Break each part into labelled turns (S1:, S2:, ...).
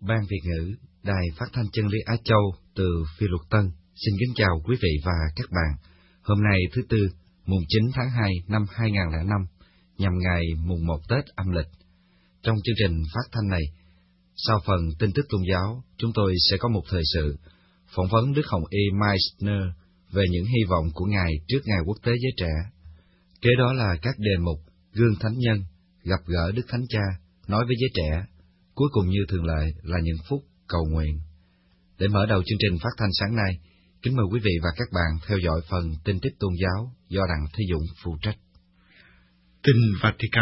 S1: Ban Việt ngữ, Đài Phát thanh Chân lý Á Châu từ Phi Luật Tân xin kính chào quý vị và các bạn. Hôm nay thứ Tư, mùng 9 tháng 2 năm 2005, nhằm ngày mùng 1 Tết âm lịch. Trong chương trình phát thanh này, sau phần tin tức tôn giáo, chúng tôi sẽ có một thời sự phỏng vấn Đức Hồng Y Meissner về những hy vọng của Ngài trước Ngày Quốc tế Giới Trẻ. Kế đó là các đề mục Gương Thánh Nhân, Gặp gỡ Đức Thánh Cha, Nói với giới trẻ. Cuối cùng như thường lệ là những phút cầu nguyện. Để mở đầu chương trình phát thanh sáng nay, kính mời quý vị và các bạn theo dõi phần tin tức tôn giáo do Đặng Thế Dũng phụ trách.
S2: Tin Vatican.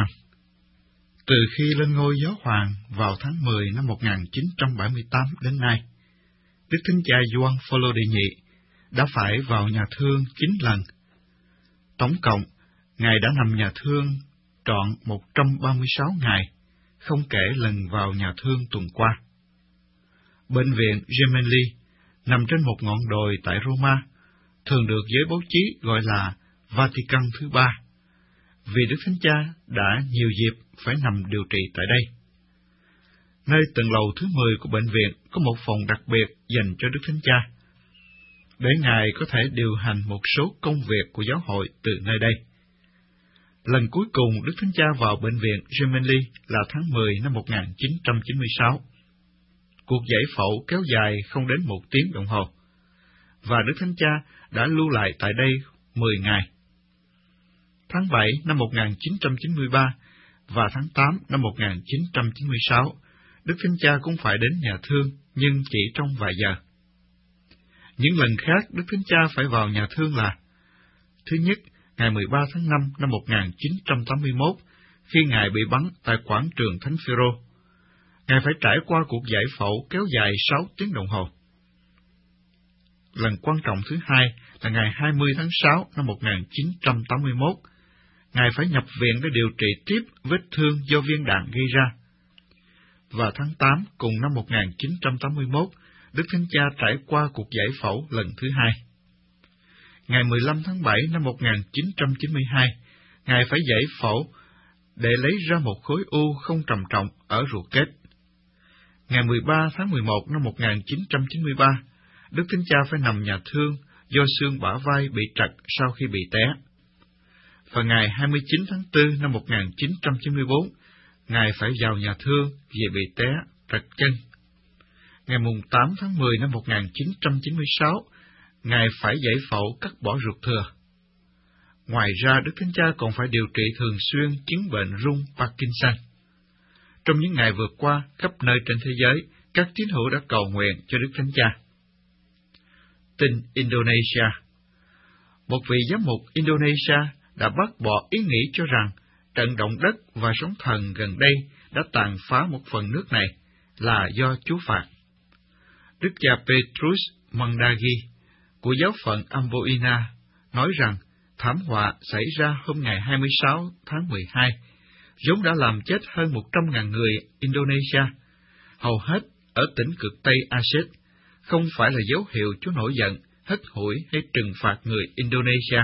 S2: Từ khi lên ngôi giáo hoàng vào tháng 10 năm 1978 đến nay, Đức Thánh Cha Gioan Phaolô đệ nhị đã phải vào nhà thương 9 lần. Tổng cộng, Ngài đã nằm nhà thương trọn 136 ngày, không kể lần vào nhà thương tuần qua. Bệnh viện Gemelli nằm trên một ngọn đồi tại Roma, thường được giới báo chí gọi là Vatican thứ ba, vì Đức Thánh Cha đã nhiều dịp phải nằm điều trị tại đây. Nơi tầng lầu thứ 10 của bệnh viện có một phòng đặc biệt dành cho Đức Thánh Cha, để Ngài có thể điều hành một số công việc của giáo hội từ nơi đây. Lần cuối cùng Đức Thánh Cha vào bệnh viện Gemelli là tháng 10 năm 1996. Cuộc giải phẫu kéo dài không đến 1 tiếng đồng hồ, và Đức Thánh Cha đã lưu lại tại đây 10 ngày. Tháng 7 năm 1993 và tháng 8 năm 1996, Đức Thánh Cha cũng phải đến nhà thương, nhưng chỉ trong vài giờ. Những lần khác Đức Thánh Cha phải vào nhà thương là: thứ nhất, ngày 13 tháng 5 năm 1981, khi Ngài bị bắn tại quảng trường Thánh Phêrô. Ngài phải trải qua cuộc giải phẫu kéo dài 6 tiếng đồng hồ. Lần quan trọng thứ hai là ngày 20 tháng 6 năm 1981. Ngài phải nhập viện để điều trị tiếp vết thương do viên đạn gây ra. Và tháng 8 cùng năm 1981, Đức Thánh Cha trải qua cuộc giải phẫu lần thứ hai. Ngày 15 tháng 7 năm 1992, Ngài phải giải phẫu để lấy ra một khối u không trầm trọng ở ruột kết. Ngày 13 tháng 11 năm 1993, Đức Thánh Cha phải nằm nhà thương do xương bả vai bị trật sau khi bị té. Và ngày 29 tháng 4 năm 1994, Ngài phải vào nhà thương vì bị té trật chân. Ngày 8 tháng 10 năm 1996, Ngài phải giải phẫu cắt bỏ ruột thừa. Ngoài ra, Đức Thánh Cha còn phải điều trị thường xuyên chứng bệnh rung Parkinson. Trong những ngày vừa qua, khắp nơi trên thế giới, các tín hữu đã cầu nguyện cho Đức Thánh Cha. Tin Indonesia. Một vị giám mục Indonesia đã bác bỏ ý nghĩ cho rằng trận động đất và sóng thần gần đây đã tàn phá một phần nước này là do Chúa phạt. Đức cha Petrus Mandagi của giáo phận Amboina nói rằng thảm họa xảy ra hôm ngày 26 tháng 12, vốn đã làm chết hơn 100.000 người Indonesia, hầu hết ở tỉnh cực Tây Aceh, không phải là dấu hiệu Chúa nổi giận, hất hủi hay trừng phạt người Indonesia.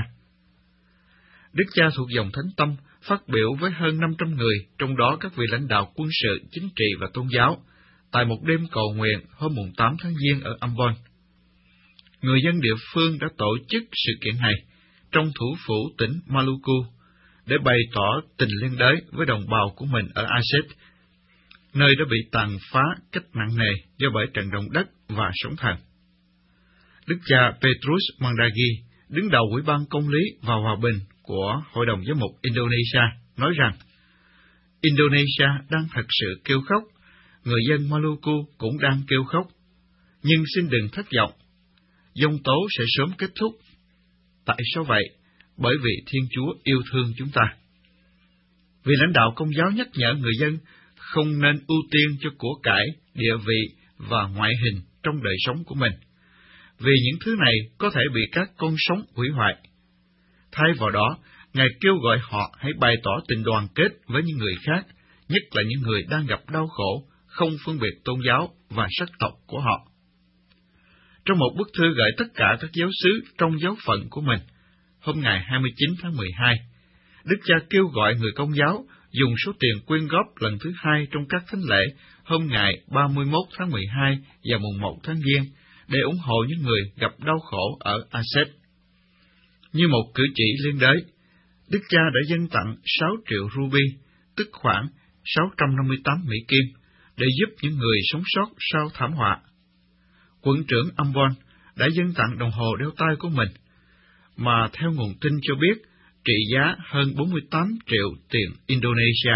S2: Đức cha thuộc dòng Thánh Tâm phát biểu với hơn 500 người, trong đó các vị lãnh đạo quân sự, chính trị và tôn giáo, tại một đêm cầu nguyện hôm 8 tháng Giêng ở Ambon. Người dân địa phương đã tổ chức sự kiện này trong thủ phủ tỉnh Maluku để bày tỏ tình liên đới với đồng bào của mình ở Aceh, nơi đã bị tàn phá cách nặng nề do bởi trận động đất và sóng thần. Đức cha Petrus Mandagi, đứng đầu Ủy ban Công lý và Hòa bình của Hội đồng Giám mục Indonesia, nói rằng Indonesia đang thật sự kêu khóc, người dân Maluku cũng đang kêu khóc, nhưng xin đừng thất vọng, giông tố sẽ sớm kết thúc. Tại sao vậy? Bởi vì Thiên Chúa yêu thương chúng ta. Vị lãnh đạo Công giáo nhắc nhở người dân không nên ưu tiên cho của cải, địa vị và ngoại hình trong đời sống của mình, vì những thứ này có thể bị các con sóng hủy hoại. Thay vào đó, Ngài kêu gọi họ hãy bày tỏ tình đoàn kết với những người khác, nhất là những người đang gặp đau khổ, không phân biệt tôn giáo và sắc tộc của họ. Trong một bức thư gửi tất cả các giáo xứ trong giáo phận của mình, hôm ngày 29 tháng 12, Đức cha kêu gọi người Công giáo dùng số tiền quyên góp lần thứ hai trong các thánh lễ hôm ngày 31 tháng 12 và mùng 1 tháng Giêng để ủng hộ những người gặp đau khổ ở Aset. Như một cử chỉ liên đới, Đức Cha đã dâng tặng 6 triệu ruby, tức khoảng 658 Mỹ Kim, để giúp những người sống sót sau thảm họa. Quận trưởng Ambon đã dâng tặng đồng hồ đeo tay của mình, mà theo nguồn tin cho biết, trị giá hơn 48 triệu tiền Indonesia.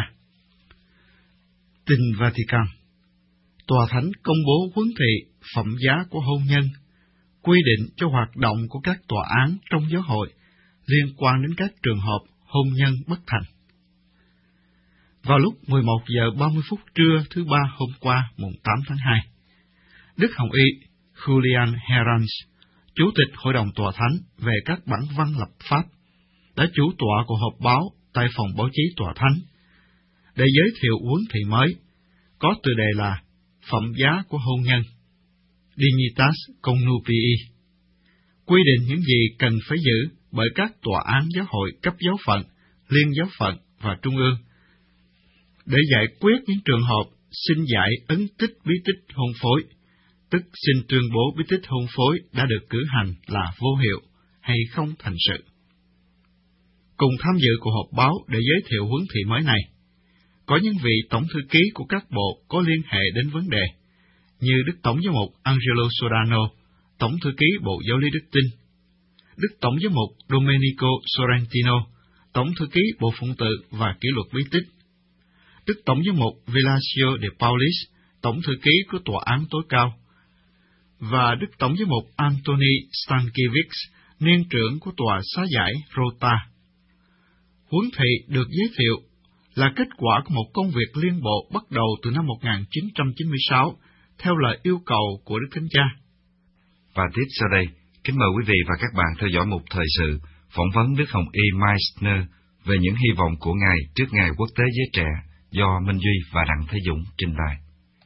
S2: Tin Vatican. Tòa Thánh công bố huấn thị phẩm giá của hôn nhân, quy định cho hoạt động của các tòa án trong giáo hội liên quan đến các trường hợp hôn nhân bất thành. Vào lúc 11 giờ 30 phút trưa thứ Ba hôm qua, mùng 8 tháng 2, Đức Hồng Y Julian Herranz, Chủ tịch Hội đồng Tòa Thánh về các bản văn lập pháp, đã chủ tọa cuộc họp báo tại phòng báo chí Tòa Thánh để giới thiệu huấn thị mới, có tựa đề là Phẩm giá của hôn nhân, Dignitas Connubii, quy định những gì cần phải giữ bởi các tòa án giáo hội cấp giáo phận, liên giáo phận và trung ương, để giải quyết những trường hợp xin giải ấn tích bí tích hôn phối, tức xin tuyên bố bí tích hôn phối đã được cử hành là vô hiệu hay không thành sự. Cùng tham dự cuộc họp báo để giới thiệu huấn thị mới này, có những vị tổng thư ký của các bộ có liên hệ đến vấn đề, như Đức Tổng giám mục Angelo Sodano, Tổng thư ký Bộ Giáo lý Đức Tin, Đức Tổng giám mục Domenico Sorrentino, Tổng thư ký Bộ Phụng tự và Kỷ luật bí tích, Đức Tổng giám mục Velasio de Paulis, Tổng thư ký của Tòa án tối cao, và Đức Tổng giám mục Anthony Stankiewicz, niên trưởng của Tòa xá giải Rota. Huấn thị được giới thiệu là kết quả của một công việc liên bộ bắt đầu từ năm 1996, theo lời yêu cầu của Đức Thánh Cha.
S1: Và tiếp sau đây, kính mời quý vị và các bạn theo dõi một thời sự phỏng vấn Đức Hồng Y Meissner về những hy vọng của Ngài trước Ngày Quốc tế Giới Trẻ do Minh Duy và Đặng Thế Dũng trình bày.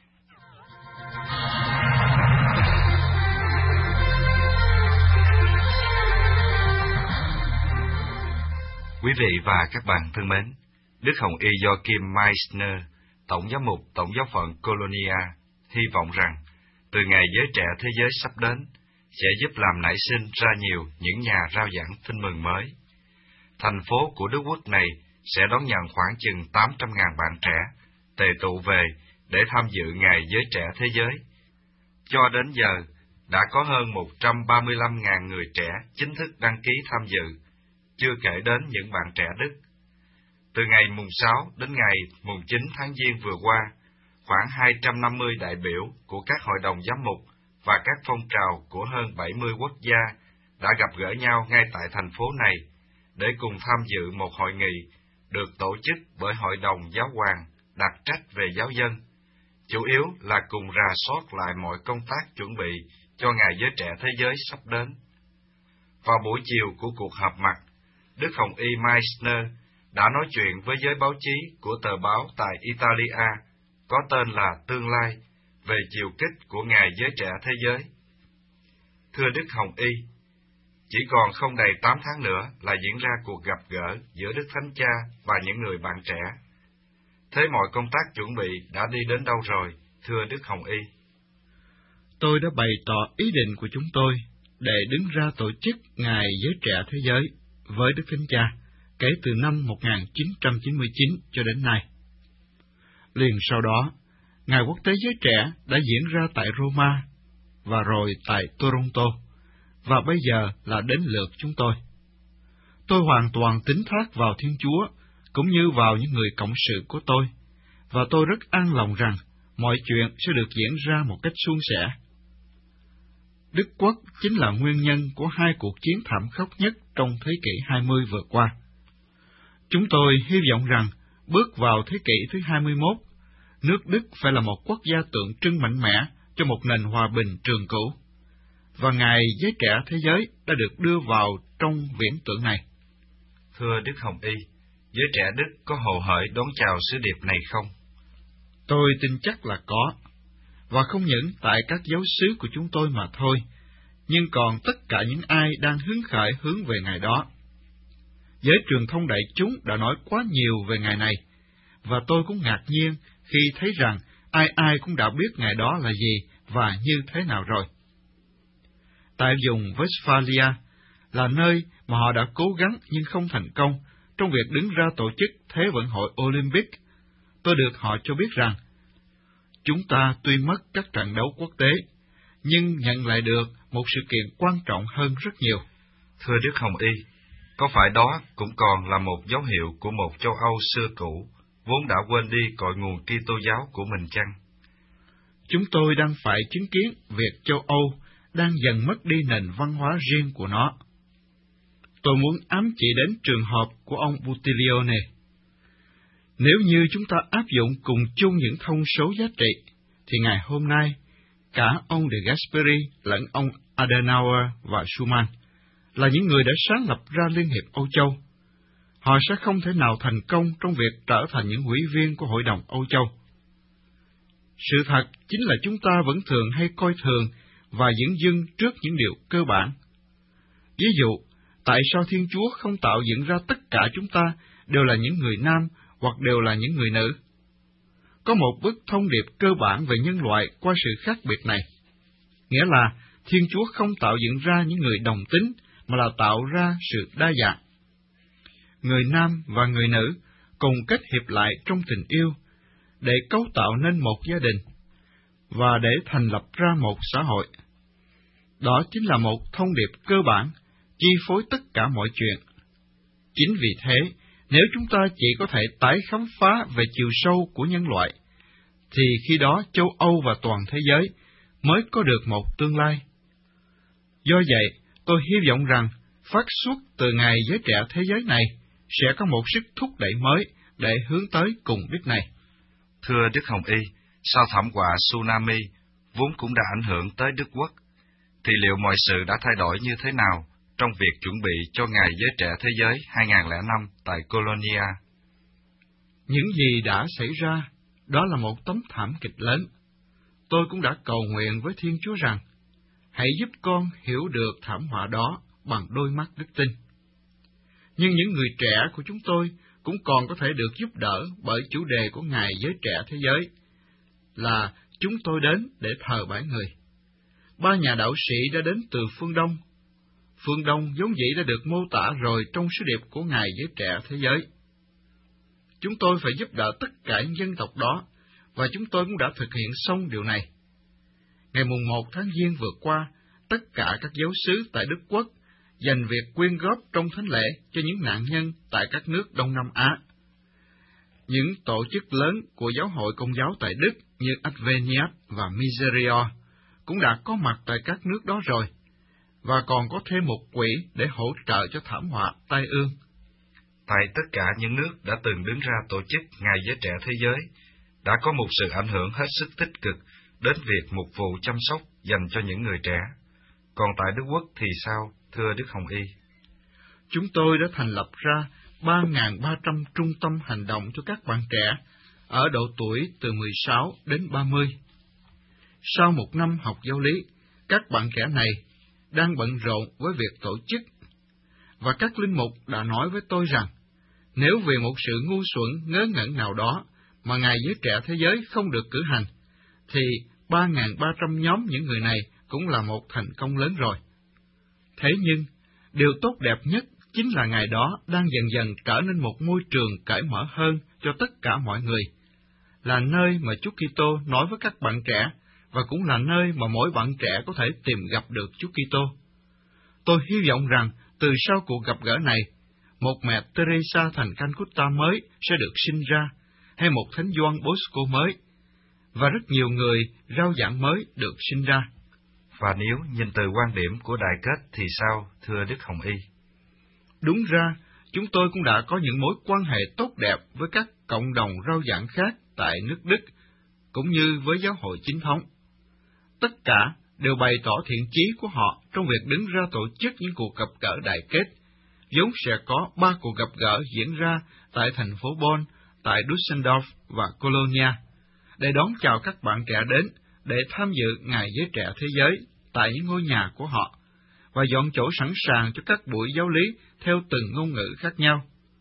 S1: Quý vị và các bạn thân mến, Đức Hồng Y Joachim Meissner, Tổng giám mục Tổng giáo phận Colonia, hy vọng rằng từ Ngày Giới Trẻ Thế giới sắp đến sẽ giúp làm nảy sinh ra nhiều những nhà rao giảng tin mừng mới. Thành phố của Đức Quốc này sẽ đón nhận khoảng chừng 800.000 bạn trẻ tề tụ về để tham dự Ngày Giới Trẻ Thế giới. Cho đến giờ, đã có hơn 135.000 người trẻ chính thức đăng ký tham dự, chưa kể đến những bạn trẻ Đức. Từ ngày mùng 6 đến ngày mùng 9 tháng Giêng vừa qua, khoảng 250 đại biểu của các hội đồng giám mục và các phong trào của hơn 70 quốc gia đã gặp gỡ nhau ngay tại thành phố này để cùng tham dự một hội nghị được tổ chức bởi Hội đồng Giáo hoàng đặc trách về giáo dân, chủ yếu là cùng rà soát lại mọi công tác chuẩn bị cho Ngày Giới Trẻ Thế giới sắp đến. Vào buổi chiều của cuộc họp mặt, Đức Hồng Y Meissner đã nói chuyện với giới báo chí của tờ báo tại Italia có tên là Tương lai về chiều kích của Ngày Giới Trẻ Thế giới. Thưa Đức Hồng Y, chỉ còn không đầy 8 tháng nữa là diễn ra cuộc gặp gỡ giữa Đức Thánh Cha và những người bạn trẻ. Thế mọi công tác chuẩn bị đã đi đến đâu rồi, thưa Đức Hồng Y?
S2: Tôi đã bày tỏ ý định của chúng tôi để đứng ra tổ chức Ngày Giới Trẻ Thế giới với Đức Thánh Cha kể từ năm 1999 cho đến nay. Liền sau đó, Ngày Quốc tế Giới Trẻ đã diễn ra tại Roma, và rồi tại Toronto, và bây giờ là đến lượt chúng tôi. Tôi hoàn toàn tín thác vào Thiên Chúa, cũng như vào những người cộng sự của tôi, và tôi rất an lòng rằng mọi chuyện sẽ được diễn ra một cách suôn sẻ. Đức Quốc chính là nguyên nhân của hai cuộc chiến thảm khốc nhất trong thế kỷ 20 vừa qua. Chúng tôi hy vọng rằng, bước vào thế kỷ thứ 21, nước Đức phải là một quốc gia tượng trưng mạnh mẽ cho một nền hòa bình trường cửu, và Ngày Giới Trẻ Thế giới đã được đưa vào trong viễn tưởng này.
S1: Thưa Đức Hồng Y, giới trẻ Đức có hồ hởi đón chào sứ điệp này không?
S2: Tôi tin chắc là có, và không những tại các giáo xứ của chúng tôi mà thôi, nhưng còn tất cả những ai đang hứng khởi hướng về ngày đó. Giới truyền thông đại chúng đã nói quá nhiều về ngày này, và tôi cũng ngạc nhiên khi thấy rằng ai ai cũng đã biết ngày đó là gì và như thế nào rồi. Tại vùng Westphalia là nơi mà họ đã cố gắng nhưng không thành công trong việc đứng ra tổ chức Thế vận hội Olympic. Tôi được họ cho biết rằng, chúng ta tuy mất các trận đấu quốc tế, nhưng nhận lại được một sự kiện quan trọng hơn rất nhiều.
S1: Thưa Đức Hồng Y, có phải đó cũng còn là một dấu hiệu của một châu Âu xưa cũ, vốn đã quên đi cội nguồn Kitô giáo của mình chăng?
S2: Chúng tôi đang phải chứng kiến việc châu Âu đang dần mất đi nền văn hóa riêng của nó. Tôi muốn ám chỉ đến trường hợp của ông Buttiglione. Nếu như chúng ta áp dụng cùng chung những thông số giá trị, thì ngày hôm nay, cả ông De Gasperi lẫn ông Adenauer và Schuman là những người đã sáng lập ra Liên hiệp Âu Châu. Họ sẽ không thể nào thành công trong việc trở thành những ủy viên của Hội đồng Âu Châu. Sự thật chính là chúng ta vẫn thường hay coi thường và dửng dưng trước những điều cơ bản. Ví dụ, tại sao Thiên Chúa không tạo dựng ra tất cả chúng ta đều là những người nam hoặc đều là những người nữ? Có một bức thông điệp cơ bản về nhân loại qua sự khác biệt này. Nghĩa là Thiên Chúa không tạo dựng ra những người đồng tính, mà là tạo ra sự đa dạng. Người nam và người nữ cùng kết hiệp lại trong tình yêu, để cấu tạo nên một gia đình, và để thành lập ra một xã hội. Đó chính là một thông điệp cơ bản, chi phối tất cả mọi chuyện. Chính vì thế, nếu chúng ta chỉ có thể tái khám phá về chiều sâu của nhân loại, thì khi đó châu Âu và toàn thế giới mới có được một tương lai. Do vậy, tôi hy vọng rằng phát xuất từ ngày giới trẻ thế giới này sẽ có một sức thúc đẩy mới để hướng tới cùng đích này.
S1: Thưa Đức Hồng Y, sau thảm họa tsunami vốn cũng đã ảnh hưởng tới Đức Quốc, thì liệu mọi sự đã thay đổi như thế nào trong việc chuẩn bị cho Ngày Giới Trẻ Thế Giới 2005 tại Colonia?
S2: Những gì đã xảy ra, đó là một tấm thảm kịch lớn. Tôi cũng đã cầu nguyện với Thiên Chúa rằng, hãy giúp con hiểu được thảm họa đó bằng đôi mắt đức tin. Nhưng những người trẻ của chúng tôi cũng còn có thể được giúp đỡ bởi chủ đề của Ngày Giới Trẻ Thế Giới, là chúng tôi đến để thờ bái người. 3 nhà đạo sĩ đã đến từ phương Đông. Phương Đông vốn dĩ đã được mô tả rồi trong sứ điệp của Ngày Giới Trẻ Thế Giới. Chúng tôi phải giúp đỡ tất cả những dân tộc đó, và chúng tôi cũng đã thực hiện xong điều này. Ngày mùng 1 tháng Giêng vừa qua, tất cả các giáo xứ tại Đức Quốc dành việc quyên góp trong thánh lễ cho những nạn nhân tại các nước Đông Nam Á. Những tổ chức lớn của giáo hội Công giáo tại Đức như Adveniat và Miseria cũng đã có mặt tại các nước đó rồi, và còn có thêm một quỹ để hỗ trợ cho thảm họa tai ương.
S1: Tại tất cả những nước đã từng đứng ra tổ chức Ngày Giới Trẻ Thế Giới, đã có một sự ảnh hưởng hết sức tích cực đến việc mục vụ chăm sóc dành cho những người trẻ. Còn tại Đức Quốc thì sao, thưa Đức Hồng Y?
S2: Chúng tôi đã thành lập ra 3.300 trung tâm hành động cho các bạn trẻ ở độ tuổi từ 16 đến 30. Sau một năm học giáo lý, các bạn trẻ này đang bận rộn với việc tổ chức, và các linh mục đã nói với tôi rằng, nếu vì một sự ngu xuẩn ngớ ngẩn nào đó mà Ngày Giới Trẻ Thế Giới không được cử hành, thì 3.300 nhóm những người này cũng là một thành công lớn rồi. Thế nhưng, điều tốt đẹp nhất chính là ngày đó đang dần dần trở nên một môi trường cởi mở hơn cho tất cả mọi người, là nơi mà Chúa Kitô nói với các bạn trẻ, và cũng là nơi mà mỗi bạn trẻ có thể tìm gặp được Chúa Kitô. Tôi hy vọng rằng từ sau cuộc gặp gỡ này, một mẹ Teresa thành Calcutta mới sẽ được sinh ra, hay một Thánh Gioan Bosco mới, và rất nhiều người rao giảng mới được sinh ra.
S1: Và nếu nhìn từ quan điểm của Đại Kết thì sao, thưa Đức Hồng Y?
S2: Đúng ra, chúng tôi cũng đã có những mối quan hệ tốt đẹp với các cộng đồng rao giảng khác tại nước Đức, cũng như với giáo hội chính thống. Tất cả đều bày tỏ thiện chí của họ trong việc đứng ra tổ chức những cuộc gặp gỡ đại kết, vốn sẽ có 3 cuộc gặp gỡ diễn ra tại thành phố Bonn, tại Düsseldorf và Colonia, để đón chào các bạn trẻ đến để tham dự Ngày Giới Trẻ Thế Giới tại những ngôi nhà của họ, và dọn chỗ sẵn sàng cho các buổi giáo lý theo từng ngôn ngữ khác nhau.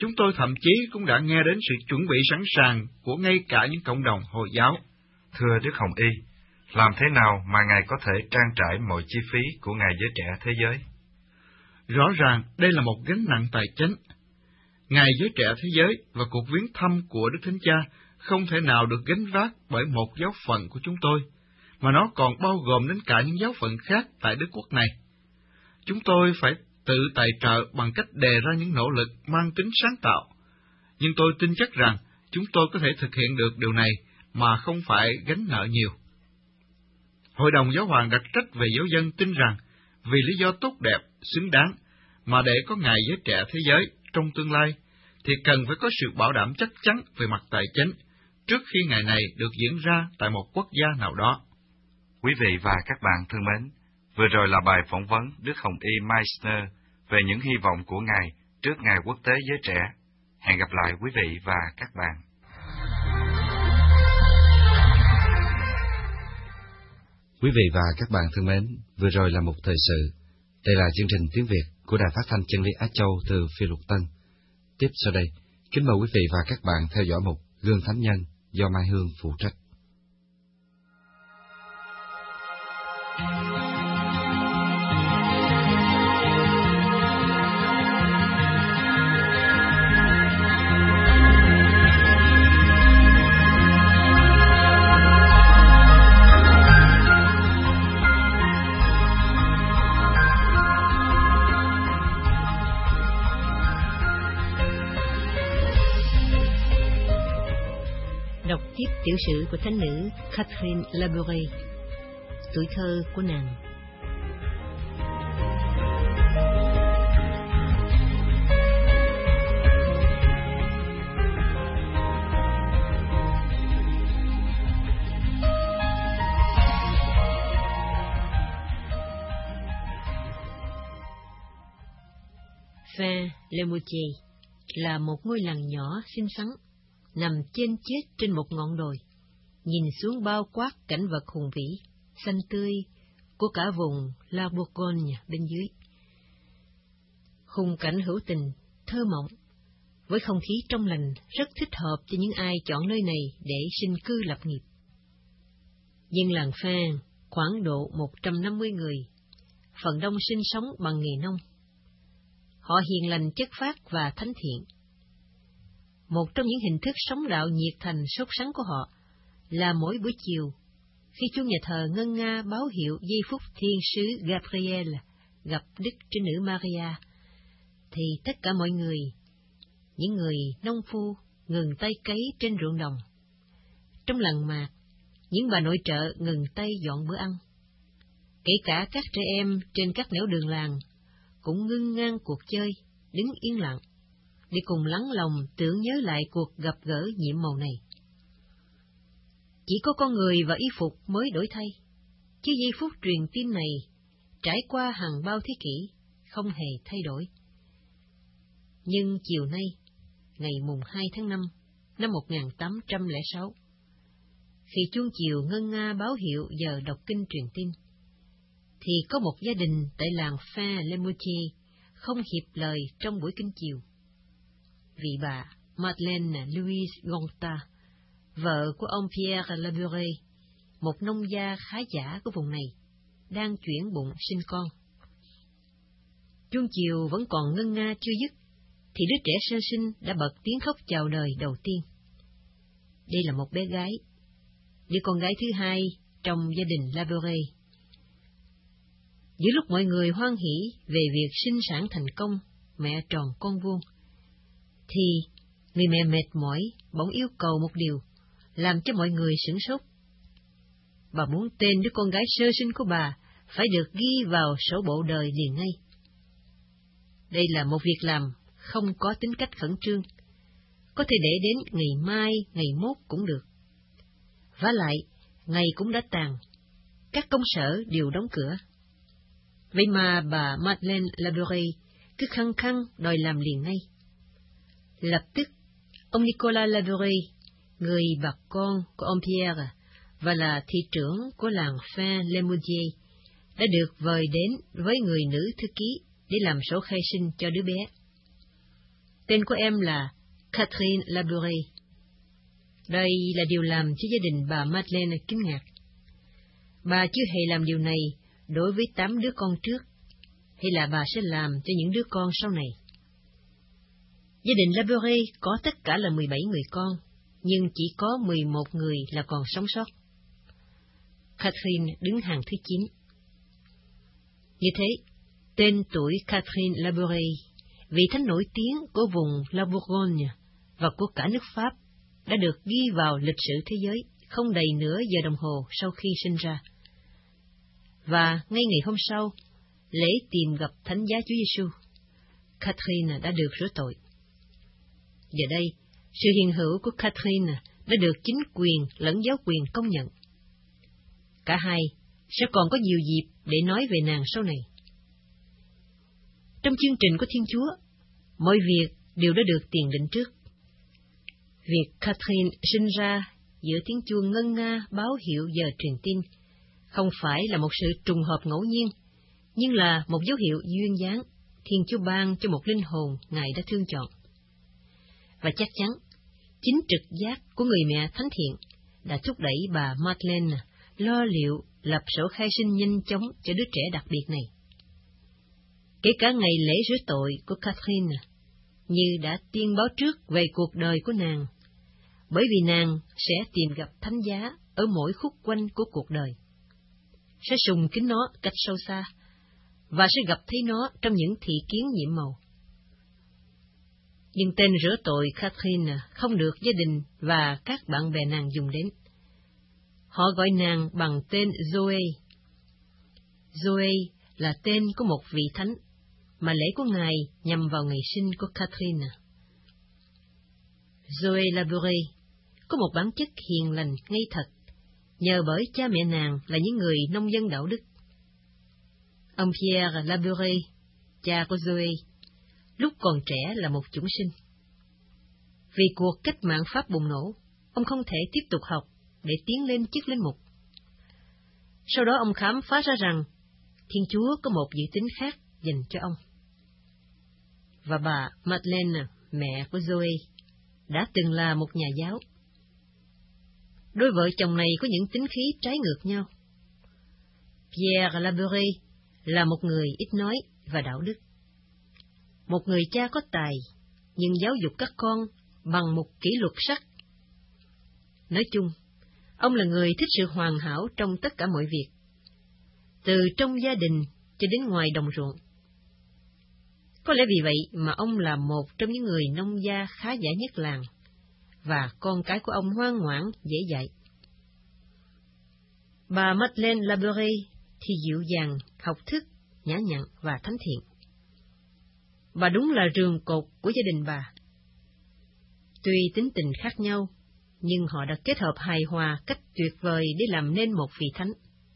S2: Chúng tôi thậm chí cũng đã nghe đến sự chuẩn bị sẵn sàng của ngay cả những cộng đồng Hồi giáo.
S1: Thưa Đức Hồng Y, làm thế nào mà Ngài có thể trang trải mọi chi phí của Ngài giới trẻ thế giới?
S2: Rõ ràng đây là một gánh nặng tài chính. Ngài giới trẻ thế giới và cuộc viếng thăm của Đức Thánh Cha không thể nào được gánh vác bởi một giáo phận của chúng tôi, mà nó còn bao gồm đến cả những giáo phận khác tại Đức Quốc này. Chúng tôi phải tự tài trợ bằng cách đề ra những nỗ lực mang tính sáng tạo, nhưng tôi tin chắc rằng chúng tôi có thể thực hiện được điều này mà không phải gánh nợ nhiều. Hội đồng Giáo hoàng đặt trách về giáo dân tin rằng vì lý do tốt đẹp, xứng đáng, mà để có Ngài giới trẻ thế giới trong tương lai, thì cần phải có sự bảo đảm chắc chắn về mặt tài chính, trước khi ngày này được diễn ra tại một quốc gia nào đó.
S1: Quý vị và các bạn thân mến, vừa rồi là bài phỏng vấn Đức Hồng Y Meissner về những hy vọng của Ngài trước Ngày Quốc tế Giới Trẻ. Hẹn gặp lại quý vị và các bạn. Quý vị và các bạn thân mến, vừa rồi là một thời sự. Đây là chương trình tiếng Việt của Đài Phát thanh Chân lý Á Châu từ Phi Luật Tân. Tiếp sau đây, kính mời quý vị và các bạn theo dõi mục Gương Thánh Nhân do Mai Hương phụ trách.
S3: Đọc tiếp tiểu sử của thánh nữ Catherine Labouré, tuổi thơ của nàng. Saint-Lemoutier là một ngôi làng nhỏ xinh xắn, nằm chênh chết trên một ngọn đồi, nhìn xuống bao quát cảnh vật hùng vĩ, xanh tươi của cả vùng La Bourgogne bên dưới. Khung cảnh hữu tình, thơ mộng, với không khí trong lành rất thích hợp cho những ai chọn nơi này để sinh cư lập nghiệp. Dân làng Phan khoảng độ 150 người, phần đông sinh sống bằng nghề nông. Họ hiền lành, chất phác và thánh thiện. Một trong những hình thức sống đạo nhiệt thành sốt sắng của họ là mỗi buổi chiều, khi chuông nhà thờ ngân nga báo hiệu giây phút thiên sứ Gabriel gặp Đức Trinh Nữ Maria, thì tất cả mọi người, những người nông phu, ngừng tay cấy trên ruộng đồng. Trong làng mạc, những bà nội trợ ngừng tay dọn bữa ăn. Kể cả các trẻ em trên các nẻo đường làng cũng ngưng ngang cuộc chơi, đứng yên lặng, để cùng lắng lòng tưởng nhớ lại cuộc gặp gỡ nhiệm màu này. Chỉ có con người và y phục mới đổi thay, chứ giây phút truyền tin này, trải qua hàng bao thế kỷ, không hề thay đổi. Nhưng chiều nay, ngày mùng 2 tháng 5, năm 1806, khi chuông chiều ngân nga báo hiệu giờ đọc kinh truyền tin, thì có một gia đình tại làng Saint-Lemoutier không hiệp lời trong buổi kinh chiều. Vì bà Madeleine Louise Gonta, vợ của ông Pierre Labouré, một nông gia khá giả của vùng này, đang chuyển bụng sinh con. Chuông chiều vẫn còn ngân nga chưa dứt, thì đứa trẻ sơ sinh đã bật tiếng khóc chào đời đầu tiên. Đây là một bé gái, đứa con gái thứ hai trong gia đình Labouré. Giữa lúc mọi người hoan hỉ về việc sinh sản thành công, mẹ tròn con vuông, thì người mẹ mệt mỏi bỗng yêu cầu một điều, làm cho mọi người sửng sốt. Bà muốn tên đứa con gái sơ sinh của bà phải được ghi vào sổ bộ đời liền ngay. Đây là một việc làm không có tính cách khẩn trương, có thể để đến ngày mai, ngày mốt cũng được. Vả lại, ngày cũng đã tàn, các công sở đều đóng cửa. Vậy mà bà Madeleine Labouré cứ khăng khăng đòi làm liền ngay. Lập tức, ông Nicolas Labouré, người bà con của ông Pierre và là thị trưởng của làng Saint-Lemoutier, đã được vời đến với người nữ thư ký để làm sổ khai sinh cho đứa bé. Tên của em là Catherine Labouré. Đây là điều làm cho gia đình bà Madeleine kinh ngạc. Bà chưa hề làm điều này đối với 8 đứa con trước, hay là bà sẽ làm cho những đứa con sau này. Gia đình Labouré có tất cả là 17 người con, nhưng chỉ có 11 người là còn sống sót. Catherine đứng hàng thứ 9. Như thế, tên tuổi Catherine Labouré, vị thánh nổi tiếng của vùng La Bourgogne và của cả nước Pháp, đã được ghi vào lịch sử thế giới không đầy nửa giờ đồng hồ sau khi sinh ra. Và ngay ngày hôm sau, lễ tìm gặp Thánh giá Chúa Giêsu, Catherine đã được rửa tội. Giờ đây, sự hiện hữu của Catherine đã được chính quyền lẫn giáo quyền công nhận. Cả hai sẽ còn có nhiều dịp để nói về nàng sau này. Trong chương trình của Thiên Chúa, mọi việc đều đã được tiền định trước. Việc Catherine sinh ra giữa tiếng chuông ngân nga báo hiệu giờ truyền tin không phải là một sự trùng hợp ngẫu nhiên, nhưng là một dấu hiệu duyên dáng Thiên Chúa ban cho một linh hồn Ngài đã thương chọn. Và chắc chắn, chính trực giác của người mẹ thánh thiện đã thúc đẩy bà Madeleine lo liệu lập sổ khai sinh nhanh chóng cho đứa trẻ đặc biệt này. Kể cả ngày lễ rửa tội của Catherine, như đã tiên báo trước về cuộc đời của nàng, bởi vì nàng sẽ tìm gặp thánh giá ở mỗi khúc quanh của cuộc đời, sẽ sùng kính nó cách sâu xa, và sẽ gặp thấy nó trong những thị kiến nhiệm màu. Nhưng tên rửa tội Catherine không được gia đình và các bạn bè nàng dùng đến. Họ gọi nàng bằng tên Zoe. Zoe là tên của một vị thánh, mà lễ của Ngài nhằm vào ngày sinh của Catherine. Zoe Labouré có một bản chất hiền lành, ngây thật, nhờ bởi cha mẹ nàng là những người nông dân đạo đức. Ông Pierre Labouré, cha của Zoe, lúc còn trẻ là một chủng sinh. Vì cuộc cách mạng Pháp bùng nổ, ông không thể tiếp tục học để tiến lên chức linh mục. Sau đó ông khám phá ra rằng Thiên Chúa có một dự tính khác dành cho ông. Và bà Madeleine, mẹ của Zoe, đã từng là một nhà giáo. Đôi vợ chồng này có những tính khí trái ngược nhau. Pierre Labouré là một người ít nói và đạo đức. Một người cha có tài, nhưng giáo dục các con bằng một kỷ luật sắc. Nói chung, ông là người thích sự hoàn hảo trong tất cả mọi việc, từ trong gia đình cho đến ngoài đồng ruộng. Có lẽ vì vậy mà ông là một trong những người nông gia khá giả nhất làng, và con cái của ông ngoan ngoãn, dễ dạy. Bà Madeleine Labouré thì dịu dàng, học thức, nhã nhặn và thánh thiện. Bà đúng là rường cột của gia đình bà. Tuy tính tình khác nhau, nhưng họ đã kết hợp hài hòa cách tuyệt vời để làm nên một vị thánh.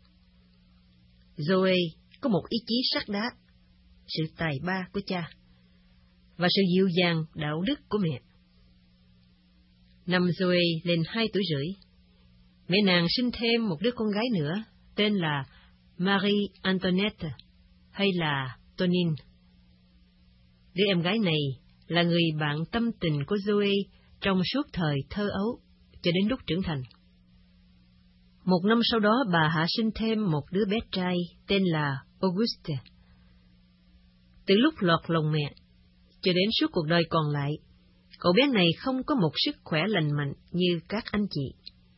S3: Zoe có một ý chí sắt đá, sự tài ba của cha, và sự dịu dàng đạo đức của mẹ. Năm Zoe lên 2 tuổi rưỡi, mẹ nàng sinh thêm một đứa con gái nữa, tên là Marie Antoinette, hay là Tonine. Đứa em gái này là người bạn tâm tình của Zoe trong suốt thời thơ ấu cho đến lúc trưởng thành. Một năm sau đó, bà hạ sinh thêm một đứa bé trai tên là Auguste. Từ lúc lọt lòng mẹ cho đến suốt cuộc đời còn lại, cậu bé này không có một sức khỏe lành mạnh như các anh chị.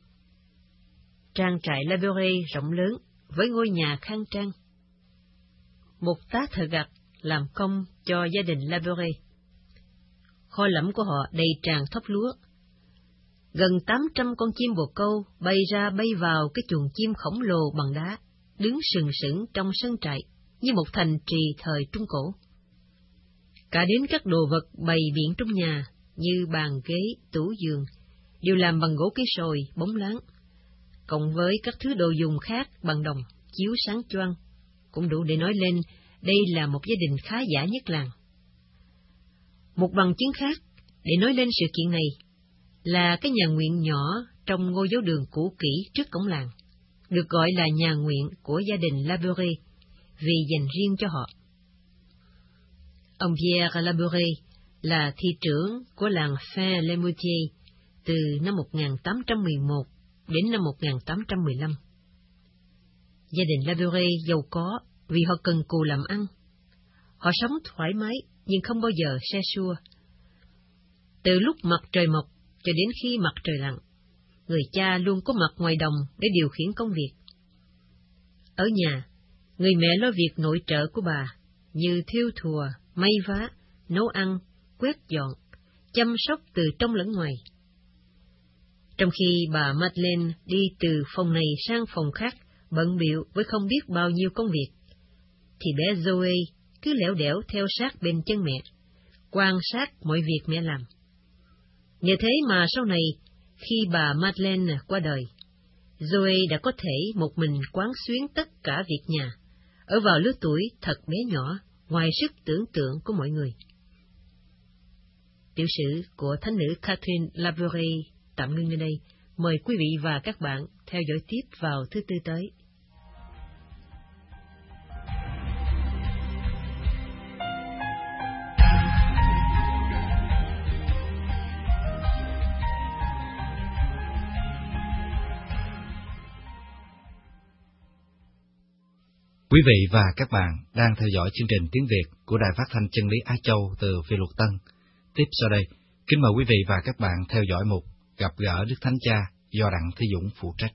S3: Trang trại Labouré rộng lớn với ngôi nhà khang trang. Một tá thợ gặt làm công cho gia đình Labouré. Kho lẫm của họ đầy tràn thóc lúa. Gần 800 con chim bồ câu bay ra bay vào cái chuồng chim khổng lồ bằng đá, đứng sừng sững trong sân trại như một thành trì thời Trung Cổ. Cả đến các đồ vật bày biện trong nhà như bàn ghế, tủ giường đều làm bằng gỗ cây sồi, bóng láng, cộng với các thứ đồ dùng khác bằng đồng, chiếu sáng choang, cũng đủ để nói lên đây là một gia đình khá giả nhất làng. Một bằng chứng khác để nói lên sự kiện này là cái nhà nguyện nhỏ trong ngôi giáo đường cũ kỹ trước cổng làng, được gọi là nhà nguyện của gia đình Labouré vì dành riêng cho họ. Ông Pierre Labouré là thị trưởng của làng Fin-les-Moutiers từ năm 1811 đến năm 1815. Gia đình Labouré giàu có vì họ cần cù làm ăn. Họ sống thoải mái nhưng không bao giờ se sua. Từ lúc mặt trời mọc cho đến khi mặt trời lặn, người cha luôn có mặt ngoài đồng để điều khiển công việc. Ở nhà, người mẹ lo việc nội trợ của bà như thêu thùa, may vá, nấu ăn, quét dọn, chăm sóc từ trong lẫn ngoài. Trong khi bà Madeleine đi từ phòng này sang phòng khác, bận bịu với không biết bao nhiêu công việc, thì bé Zoe cứ lẻo đẻo theo sát bên chân mẹ, quan sát mọi việc mẹ làm. Nhờ thế mà sau này, khi bà Madeleine qua đời, Zoe đã có thể một mình quán xuyến tất cả việc nhà, ở vào lứa tuổi thật bé nhỏ, ngoài sức tưởng tượng của mọi người. Tiểu sử của thánh nữ Catherine Labouré tạm ngưng nơi đây. Mời quý vị và các bạn theo dõi tiếp vào thứ tư tới.
S1: Quý vị và các bạn đang theo dõi chương trình tiếng Việt của Đài Phát thanh Chân lý Á Châu từ Phi Luật Tân. Tiếp sau đây, kính mời quý vị và các bạn theo dõi mục Gặp gỡ Đức Thánh Cha do Đặng Thế Dũng phụ trách.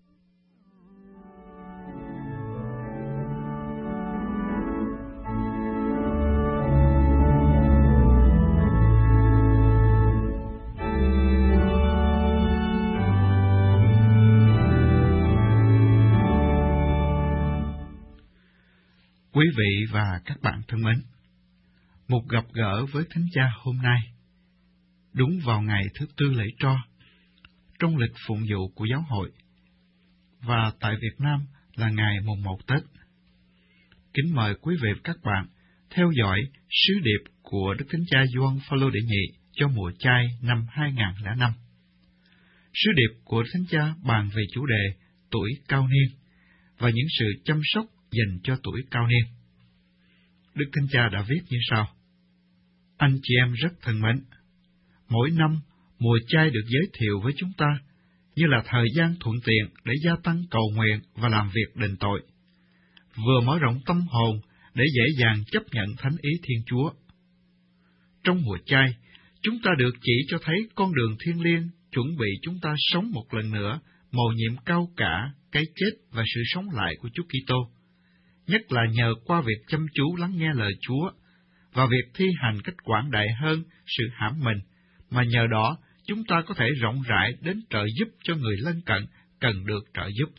S2: Quý vị và các bạn thân mến, một gặp gỡ với Thánh Cha hôm nay, đúng vào ngày thứ tư lễ tro, trong lịch phụng vụ của giáo hội, và tại Việt Nam là ngày mùng 1 Tết. Kính mời quý vị và các bạn theo dõi sứ điệp của Đức Thánh Cha Gioan Phaolô đệ nhị cho mùa chay năm 2005. Sứ điệp của Thánh Cha bàn về chủ đề tuổi cao niên và những sự chăm sóc dành cho tuổi cao niên. Đức Thánh Cha đã viết như sau: Anh chị em rất thân mến, mỗi năm mùa chay được giới thiệu với chúng ta như là thời gian thuận tiện để gia tăng cầu nguyện và làm việc đền tội, vừa mở rộng tâm hồn để dễ dàng chấp nhận thánh ý Thiên Chúa. Trong mùa chay, chúng ta được chỉ cho thấy con đường thiêng liêng chuẩn bị chúng ta sống một lần nữa mầu nhiệm cao cả cái chết và sự sống lại của Chúa Kitô, nhất là nhờ qua việc chăm chú lắng nghe lời Chúa và việc thi hành cách quảng đại hơn sự hãm mình, mà nhờ đó chúng ta có thể rộng rãi đến trợ giúp cho người lân cận cần được trợ giúp.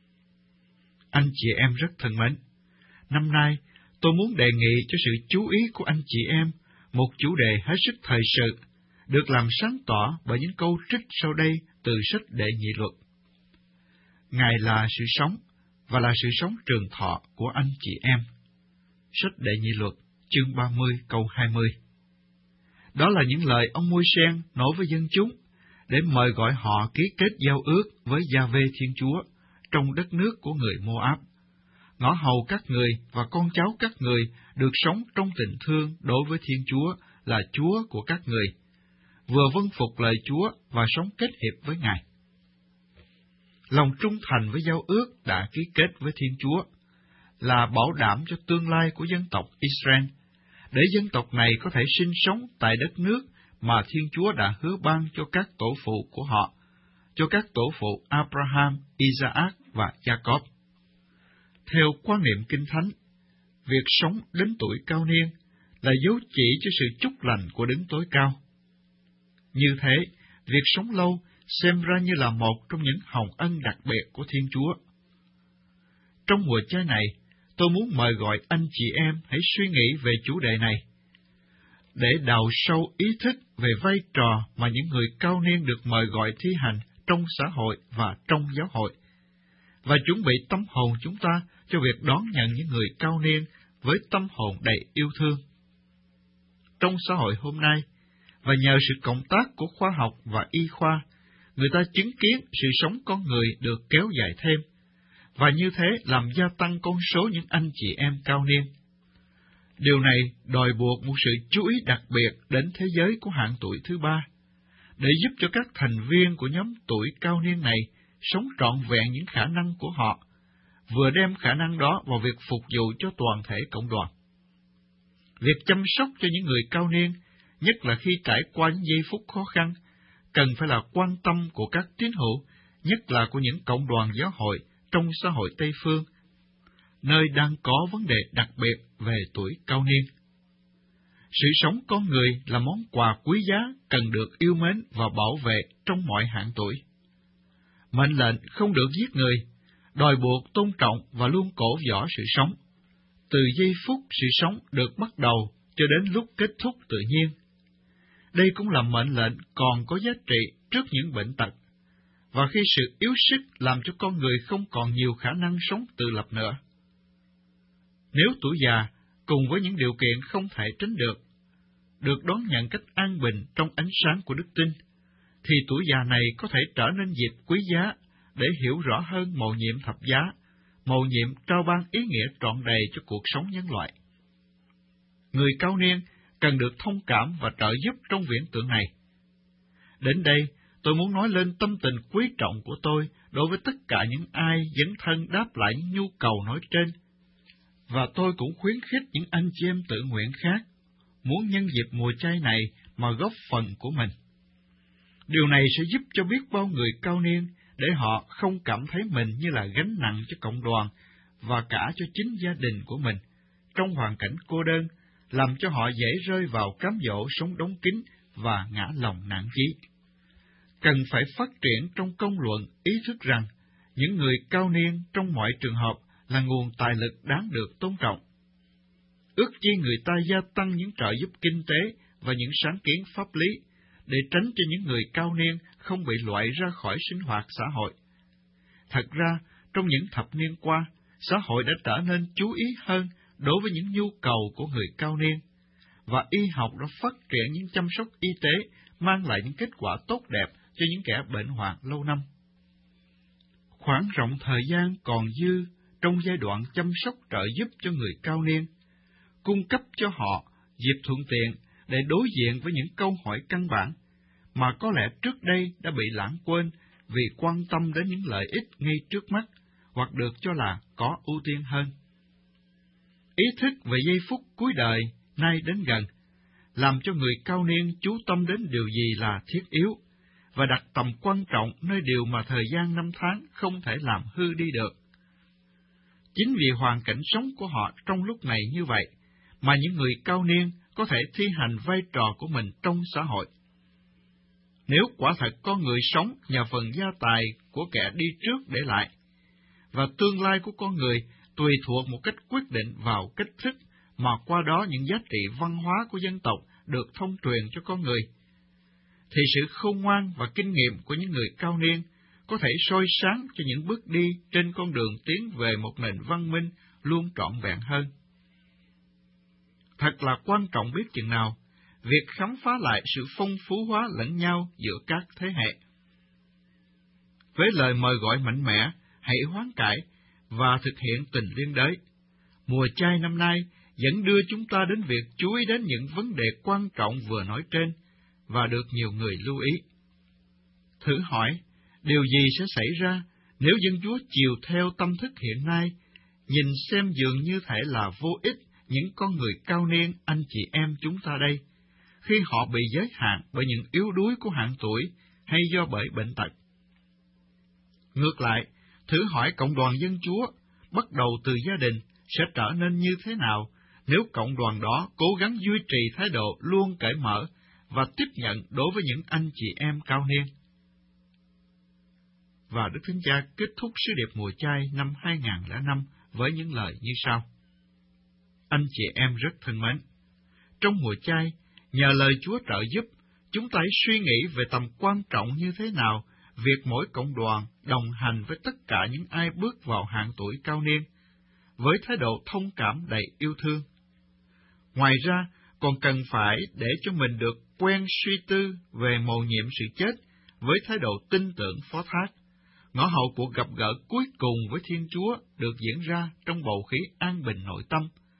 S2: Anh chị em rất thân mến, năm nay tôi muốn đề nghị cho sự chú ý của anh chị em một chủ đề hết sức thời sự, được làm sáng tỏ bởi những câu trích sau đây từ sách Đệ Nhị Luật. Ngài là sự sống, và là sự sống trường thọ của anh chị em. Sách Đệ Nhị Luật, chương 30, câu 20. Đó là những lời ông Môi-se nói với dân chúng, để mời gọi họ ký kết giao ước với Gia-vê Thiên Chúa trong đất nước của người Mô-áp, ngõ hầu các người và con cháu các người được sống trong tình thương đối với Thiên Chúa là Chúa của các người, vừa vâng phục lời Chúa và sống kết hiệp với Ngài. Lòng trung thành với giao ước đã ký kết với Thiên Chúa là bảo đảm cho tương lai của dân tộc Israel, để dân tộc này có thể sinh sống tại đất nước mà Thiên Chúa đã hứa ban cho các tổ phụ của họ, cho các tổ phụ Abraham, Isaac và Jacob. Theo quan niệm Kinh Thánh, việc sống đến tuổi cao niên là dấu chỉ cho sự chúc lành của Đấng Tối Cao. Như thế, việc sống lâu xem ra như là một trong những hồng ân đặc biệt của Thiên Chúa. Trong mùa chay này, tôi muốn mời gọi anh chị em hãy suy nghĩ về chủ đề này, để đào sâu ý thức về vai trò mà những người cao niên được mời gọi thi hành trong xã hội và trong giáo hội, và chuẩn bị tâm hồn chúng ta cho việc đón nhận những người cao niên với tâm hồn đầy yêu thương. Trong xã hội hôm nay, và nhờ sự cộng tác của khoa học và y khoa, người ta chứng kiến sự sống con người được kéo dài thêm, và như thế làm gia tăng con số những anh chị em cao niên. Điều này đòi buộc một sự chú ý đặc biệt đến thế giới của hạng tuổi thứ ba, để giúp cho các thành viên của nhóm tuổi cao niên này sống trọn vẹn những khả năng của họ, vừa đem khả năng đó vào việc phục vụ cho toàn thể cộng đoàn. Việc chăm sóc cho những người cao niên, nhất là khi trải qua những giây phút khó khăn, cần phải là quan tâm của các tín hữu, nhất là của những cộng đoàn giáo hội trong xã hội Tây Phương, nơi đang có vấn đề đặc biệt về tuổi cao niên. Sự sống con người là món quà quý giá cần được yêu mến và bảo vệ trong mọi hạng tuổi. Mệnh lệnh không được giết người, đòi buộc tôn trọng và luôn cổ võ sự sống, từ giây phút sự sống được bắt đầu cho đến lúc kết thúc tự nhiên. Đây cũng là mệnh lệnh còn có giá trị trước những bệnh tật, và khi sự yếu sức làm cho con người không còn nhiều khả năng sống tự lập nữa. Nếu tuổi già, cùng với những điều kiện không thể tránh được đón nhận cách an bình trong ánh sáng của đức tin, thì tuổi già này có thể trở nên dịp quý giá để hiểu rõ hơn mầu nhiệm thập giá, mầu nhiệm trao ban ý nghĩa trọn đầy cho cuộc sống nhân loại. Người cao niên cần được thông cảm và trợ giúp trong viễn tượng này. Đến đây, tôi muốn nói lên tâm tình quý trọng của tôi đối với tất cả những ai dấn thân đáp lại những nhu cầu nói trên, và tôi cũng khuyến khích những anh chị em tự nguyện khác muốn nhân dịp mùa chay này mà góp phần của mình. Điều này sẽ giúp cho biết bao người cao niên để họ không cảm thấy mình như là gánh nặng cho cộng đoàn và cả cho chính gia đình của mình trong hoàn cảnh cô đơn, làm cho họ dễ rơi vào cám dỗ sống đóng kín và ngã lòng nản chí. Cần phải phát triển trong công luận ý thức rằng những người cao niên trong mọi trường hợp là nguồn tài lực đáng được tôn trọng. Ước chi người ta gia tăng những trợ giúp kinh tế và những sáng kiến pháp lý để tránh cho những người cao niên không bị loại ra khỏi sinh hoạt xã hội. Thật ra, trong những thập niên qua, xã hội đã trở nên chú ý hơn đối với những nhu cầu của người cao niên, và y học đã phát triển những chăm sóc y tế mang lại những kết quả tốt đẹp cho những kẻ bệnh hoạn lâu năm. Khoảng rộng thời gian còn dư trong giai đoạn chăm sóc trợ giúp cho người cao niên, cung cấp cho họ dịp thuận tiện để đối diện với những câu hỏi căn bản mà có lẽ trước đây đã bị lãng quên vì quan tâm đến những lợi ích ngay trước mắt hoặc được cho là có ưu tiên hơn. Ý thức về giây phút cuối đời nay đến gần, làm cho người cao niên chú tâm đến điều gì là thiết yếu và đặt tầm quan trọng nơi điều mà thời gian năm tháng không thể làm hư đi được. Chính vì hoàn cảnh sống của họ trong lúc này như vậy, mà những người cao niên có thể thi hành vai trò của mình trong xã hội. Nếu quả thật con người sống nhờ phần gia tài của kẻ đi trước để lại, và tương lai của con người tùy thuộc một cách quyết định vào cách thức mà qua đó những giá trị văn hóa của dân tộc được thông truyền cho con người, thì sự khôn ngoan và kinh nghiệm của những người cao niên có thể soi sáng cho những bước đi trên con đường tiến về một nền văn minh luôn trọn vẹn hơn. Thật là quan trọng biết chừng nào việc khám phá lại sự phong phú hóa lẫn nhau giữa các thế hệ. Với lời mời gọi mạnh mẽ, hãy hoán cải và thực hiện tình liên đới. Mùa chay năm nay vẫn đưa chúng ta đến việc chú ý đến những vấn đề quan trọng vừa nói trên và được nhiều người lưu ý. Thử hỏi, điều gì sẽ xảy ra nếu dân Chúa chiều theo tâm thức hiện nay, nhìn xem dường như thể là vô ích những con người cao niên anh chị em chúng ta đây, khi họ bị giới hạn bởi những yếu đuối của hạng tuổi hay do bởi bệnh tật? Ngược lại, thử hỏi cộng đoàn dân Chúa, bắt đầu từ gia đình, sẽ trở nên như thế nào nếu cộng đoàn đó cố gắng duy trì thái độ luôn cởi mở và tiếp nhận đối với những anh chị em cao niên. Và Đức Thánh Cha kết thúc sứ điệp mùa chay năm 2005 với những lời như sau. Anh chị em rất thân mến, trong mùa chay, nhờ lời Chúa trợ giúp, chúng ta hãy suy nghĩ về tầm quan trọng như thế nào việc mỗi cộng đoàn đồng hành với tất cả những ai bước vào hạng tuổi cao niên, với thái độ thông cảm đầy yêu thương. Ngoài ra, còn cần phải để cho mình được quen suy tư về mầu nhiệm sự chết với thái độ tin tưởng phó thác, ngõ hậu cuộc gặp gỡ cuối cùng với Thiên Chúa được diễn ra trong bầu khí an bình nội tâm,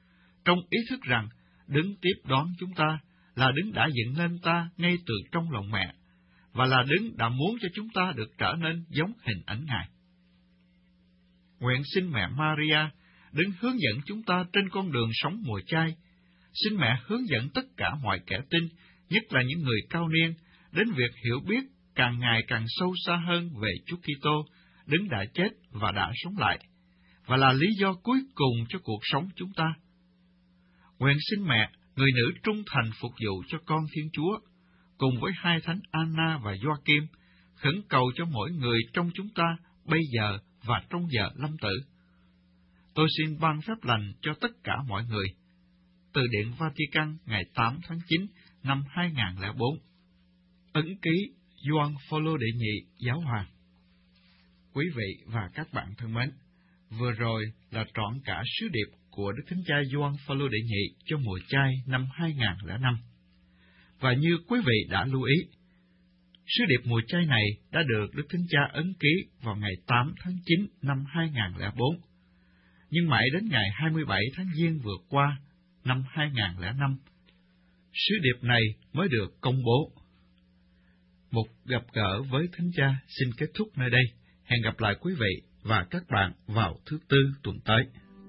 S2: trong ý thức rằng đấng tiếp đón chúng ta là đấng đã dựng nên ta ngay từ trong lòng mẹ, và là đấng đã muốn cho chúng ta được trở nên giống hình ảnh Ngài. Nguyện xin mẹ Maria đấng hướng dẫn chúng ta trên con đường sống mùa chay. Xin mẹ hướng dẫn tất cả mọi kẻ tin, nhất là những người cao niên, đến việc hiểu biết càng ngày càng sâu xa hơn về Chúa Kitô, đấng đã chết và đã sống lại, và là lý do cuối cùng cho cuộc sống chúng ta. Nguyện xin mẹ, người nữ trung thành phục vụ cho con Thiên Chúa, cùng với hai thánh Anna và Gioakim, khẩn cầu cho mỗi người trong chúng ta bây giờ và trong giờ lâm tử. Tôi xin ban phép lành cho tất cả mọi người. Từ Điện Vatican ngày 8 tháng 9 năm 2004. Ấn ký Gioan Phaolô đệ nhị giáo hoàng. Quý vị và các bạn thân mến, vừa rồi là trọn cả sứ điệp của Đức Thánh Cha Gioan Phaolô đệ nhị cho mùa chay năm 2005. Và như quý vị đã lưu ý, sứ điệp mùa chay này đã được Đức Thánh Cha ấn ký vào ngày 8 tháng 9 năm 2004. Nhưng mãi đến ngày 27 tháng Giêng vừa qua, năm 2005, sứ điệp này mới được công bố. Một gặp gỡ với Thánh Cha xin kết thúc nơi đây. Hẹn gặp lại quý vị và các bạn vào thứ Tư tuần tới.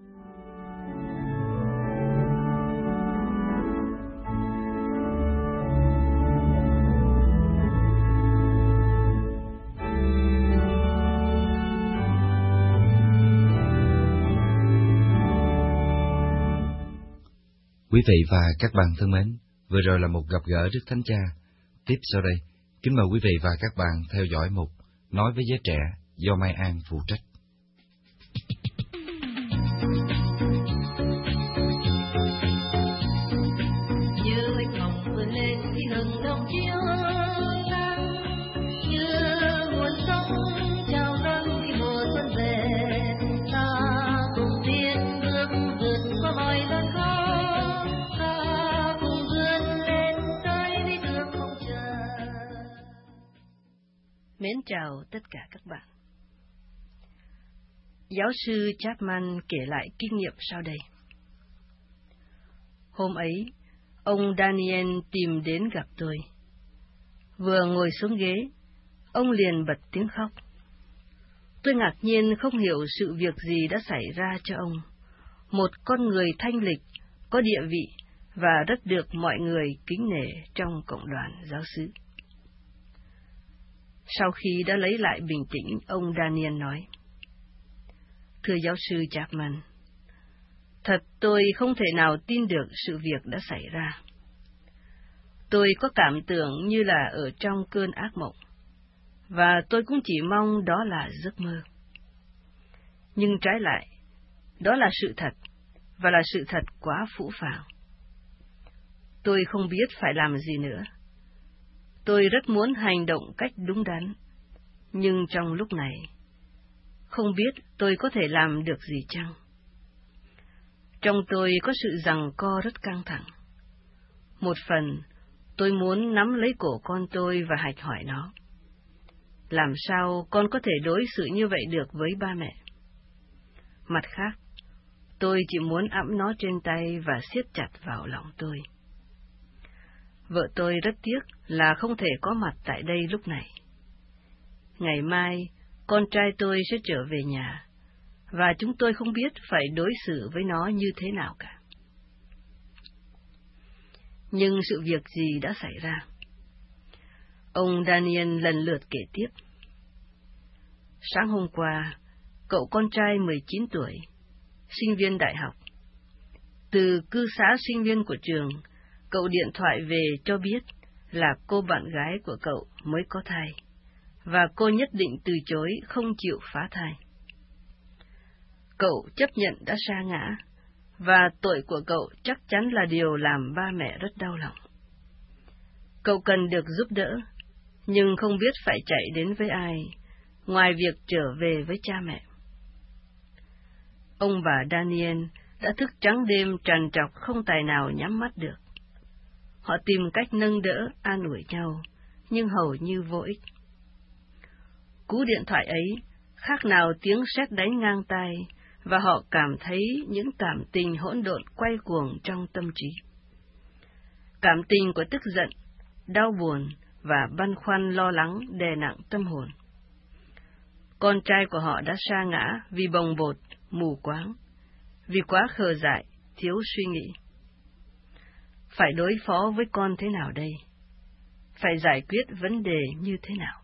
S1: Quý vị và các bạn thân mến, vừa rồi là một gặp gỡ Đức Thánh Cha. Tiếp sau đây, kính mời quý vị và các bạn theo dõi mục Nói với giới trẻ do Mai An phụ trách.
S4: Mến chào tất cả các bạn. Giáo sư Chapman kể lại kinh nghiệm sau đây. Hôm ấy, ông Daniel tìm đến gặp tôi. Vừa ngồi xuống ghế, ông liền bật tiếng khóc. Tôi ngạc nhiên không hiểu sự việc gì đã xảy ra cho ông, một con người thanh lịch, có địa vị và rất được mọi người kính nể trong cộng đoàn giáo xứ. Sau khi đã lấy lại bình tĩnh, ông Daniel nói: Thưa giáo sư Chapman, thật tôi không thể nào tin được sự việc đã xảy ra. Tôi có cảm tưởng như là ở trong cơn ác mộng, và tôi cũng chỉ mong đó là giấc mơ. Nhưng trái lại, đó là sự thật, và là sự thật quá phũ phàng. Tôi không biết phải làm gì nữa. Tôi rất muốn hành động cách đúng đắn, nhưng trong lúc này, không biết tôi có thể làm được gì chăng? Trong tôi có sự giằng co rất căng thẳng. Một phần, tôi muốn nắm lấy cổ con tôi và hạch hỏi nó. Làm sao con có thể đối xử như vậy được với ba mẹ? Mặt khác, tôi chỉ muốn ẵm nó trên tay và siết chặt vào lòng tôi. Vợ tôi rất tiếc là không thể có mặt tại đây lúc này. Ngày mai, con trai tôi sẽ trở về nhà, và chúng tôi không biết phải đối xử với nó như thế nào cả. Nhưng sự việc gì đã xảy ra? Ông Daniel lần lượt kể tiếp. Sáng hôm qua, cậu con trai 19 tuổi, sinh viên đại học, từ cư xá sinh viên của trường, cậu điện thoại về cho biết là cô bạn gái của cậu mới có thai, và cô nhất định từ chối không chịu phá thai. Cậu chấp nhận đã sa ngã, và tội của cậu chắc chắn là điều làm ba mẹ rất đau lòng. Cậu cần được giúp đỡ, nhưng không biết phải chạy đến với ai, ngoài việc trở về với cha mẹ. Ông bà Daniel đã thức trắng đêm trằn trọc không tài nào nhắm mắt được. Họ tìm cách nâng đỡ, an ủi nhau, nhưng hầu như vô ích. Cú điện thoại ấy khác nào tiếng sét đánh ngang tai, và họ cảm thấy những cảm tình hỗn độn quay cuồng trong tâm trí. Cảm tình của tức giận, đau buồn và băn khoăn lo lắng đè nặng tâm hồn. Con trai của họ đã sa ngã vì bồng bột, mù quáng, vì quá khờ dại, thiếu suy nghĩ. Phải đối phó với con thế nào đây? Phải giải quyết vấn đề như thế nào?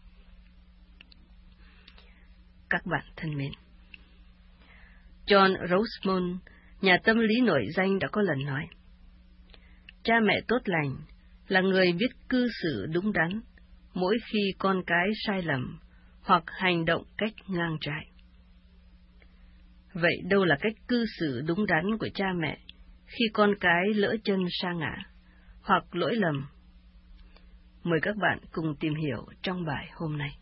S4: Các bạn thân mến, John Rosemond, nhà tâm lý nổi danh đã có lần nói, cha mẹ tốt lành là người biết cư xử đúng đắn mỗi khi con cái sai lầm hoặc hành động cách ngang trái. Vậy đâu là cách cư xử đúng đắn của cha mẹ khi con cái lỡ chân sa ngã hoặc lỗi lầm? Mời các bạn cùng tìm hiểu trong bài hôm nay.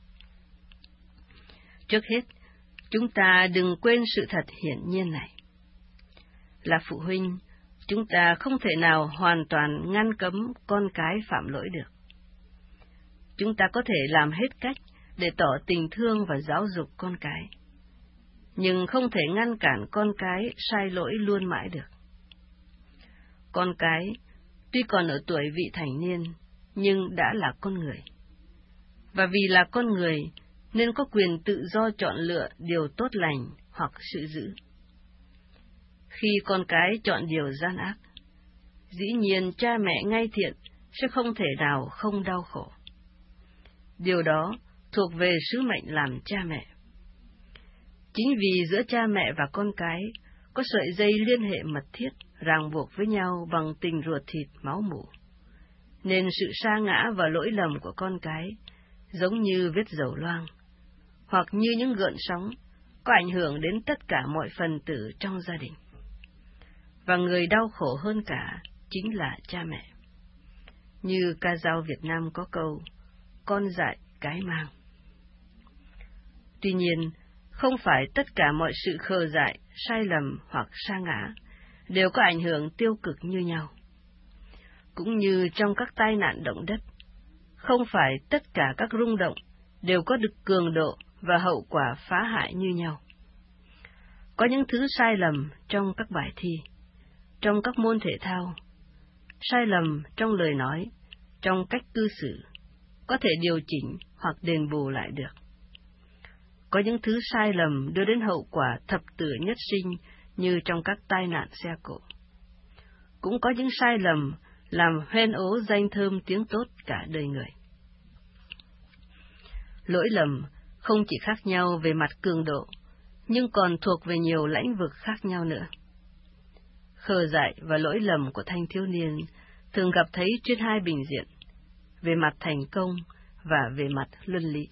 S4: Trước hết, chúng ta đừng quên sự thật hiển nhiên này. Là phụ huynh, chúng ta không thể nào hoàn toàn ngăn cấm con cái phạm lỗi được. Chúng ta có thể làm hết cách để tỏ tình thương và giáo dục con cái, nhưng không thể ngăn cản con cái sai lỗi luôn mãi được. Con cái, tuy còn ở tuổi vị thành niên, nhưng đã là con người. Và vì là con người, nên có quyền tự do chọn lựa điều tốt lành hoặc sự dữ. Khi con cái chọn điều gian ác, dĩ nhiên cha mẹ ngay thiện sẽ không thể nào không đau khổ. Điều đó thuộc về sứ mệnh làm cha mẹ. Chính vì giữa cha mẹ và con cái có sợi dây liên hệ mật thiết, ràng buộc với nhau bằng tình ruột thịt máu mủ, nên sự sa ngã và lỗi lầm của con cái giống như vết dầu loang, hoặc như những gợn sóng, có ảnh hưởng đến tất cả mọi phần tử trong gia đình. Và người đau khổ hơn cả chính là cha mẹ. Như ca dao Việt Nam có câu, con dại cái mang. Tuy nhiên, không phải tất cả mọi sự khờ dại, sai lầm hoặc sa ngã đều có ảnh hưởng tiêu cực như nhau. Cũng như trong các tai nạn động đất, không phải tất cả các rung động đều có được cường độ và hậu quả phá hại như nhau. Có những thứ sai lầm trong các bài thi, trong các môn thể thao, sai lầm trong lời nói, trong cách cư xử, có thể điều chỉnh hoặc đền bù lại được. Có những thứ sai lầm đưa đến hậu quả thập tử nhất sinh như trong các tai nạn xe cộ. Cũng có những sai lầm làm hoen ố danh thơm tiếng tốt cả đời người. Lỗi lầm không chỉ khác nhau về mặt cường độ, nhưng còn thuộc về nhiều lĩnh vực khác nhau nữa. Khờ dại và lỗi lầm của thanh thiếu niên thường gặp thấy trên hai bình diện, về mặt thành công và về mặt luân lý.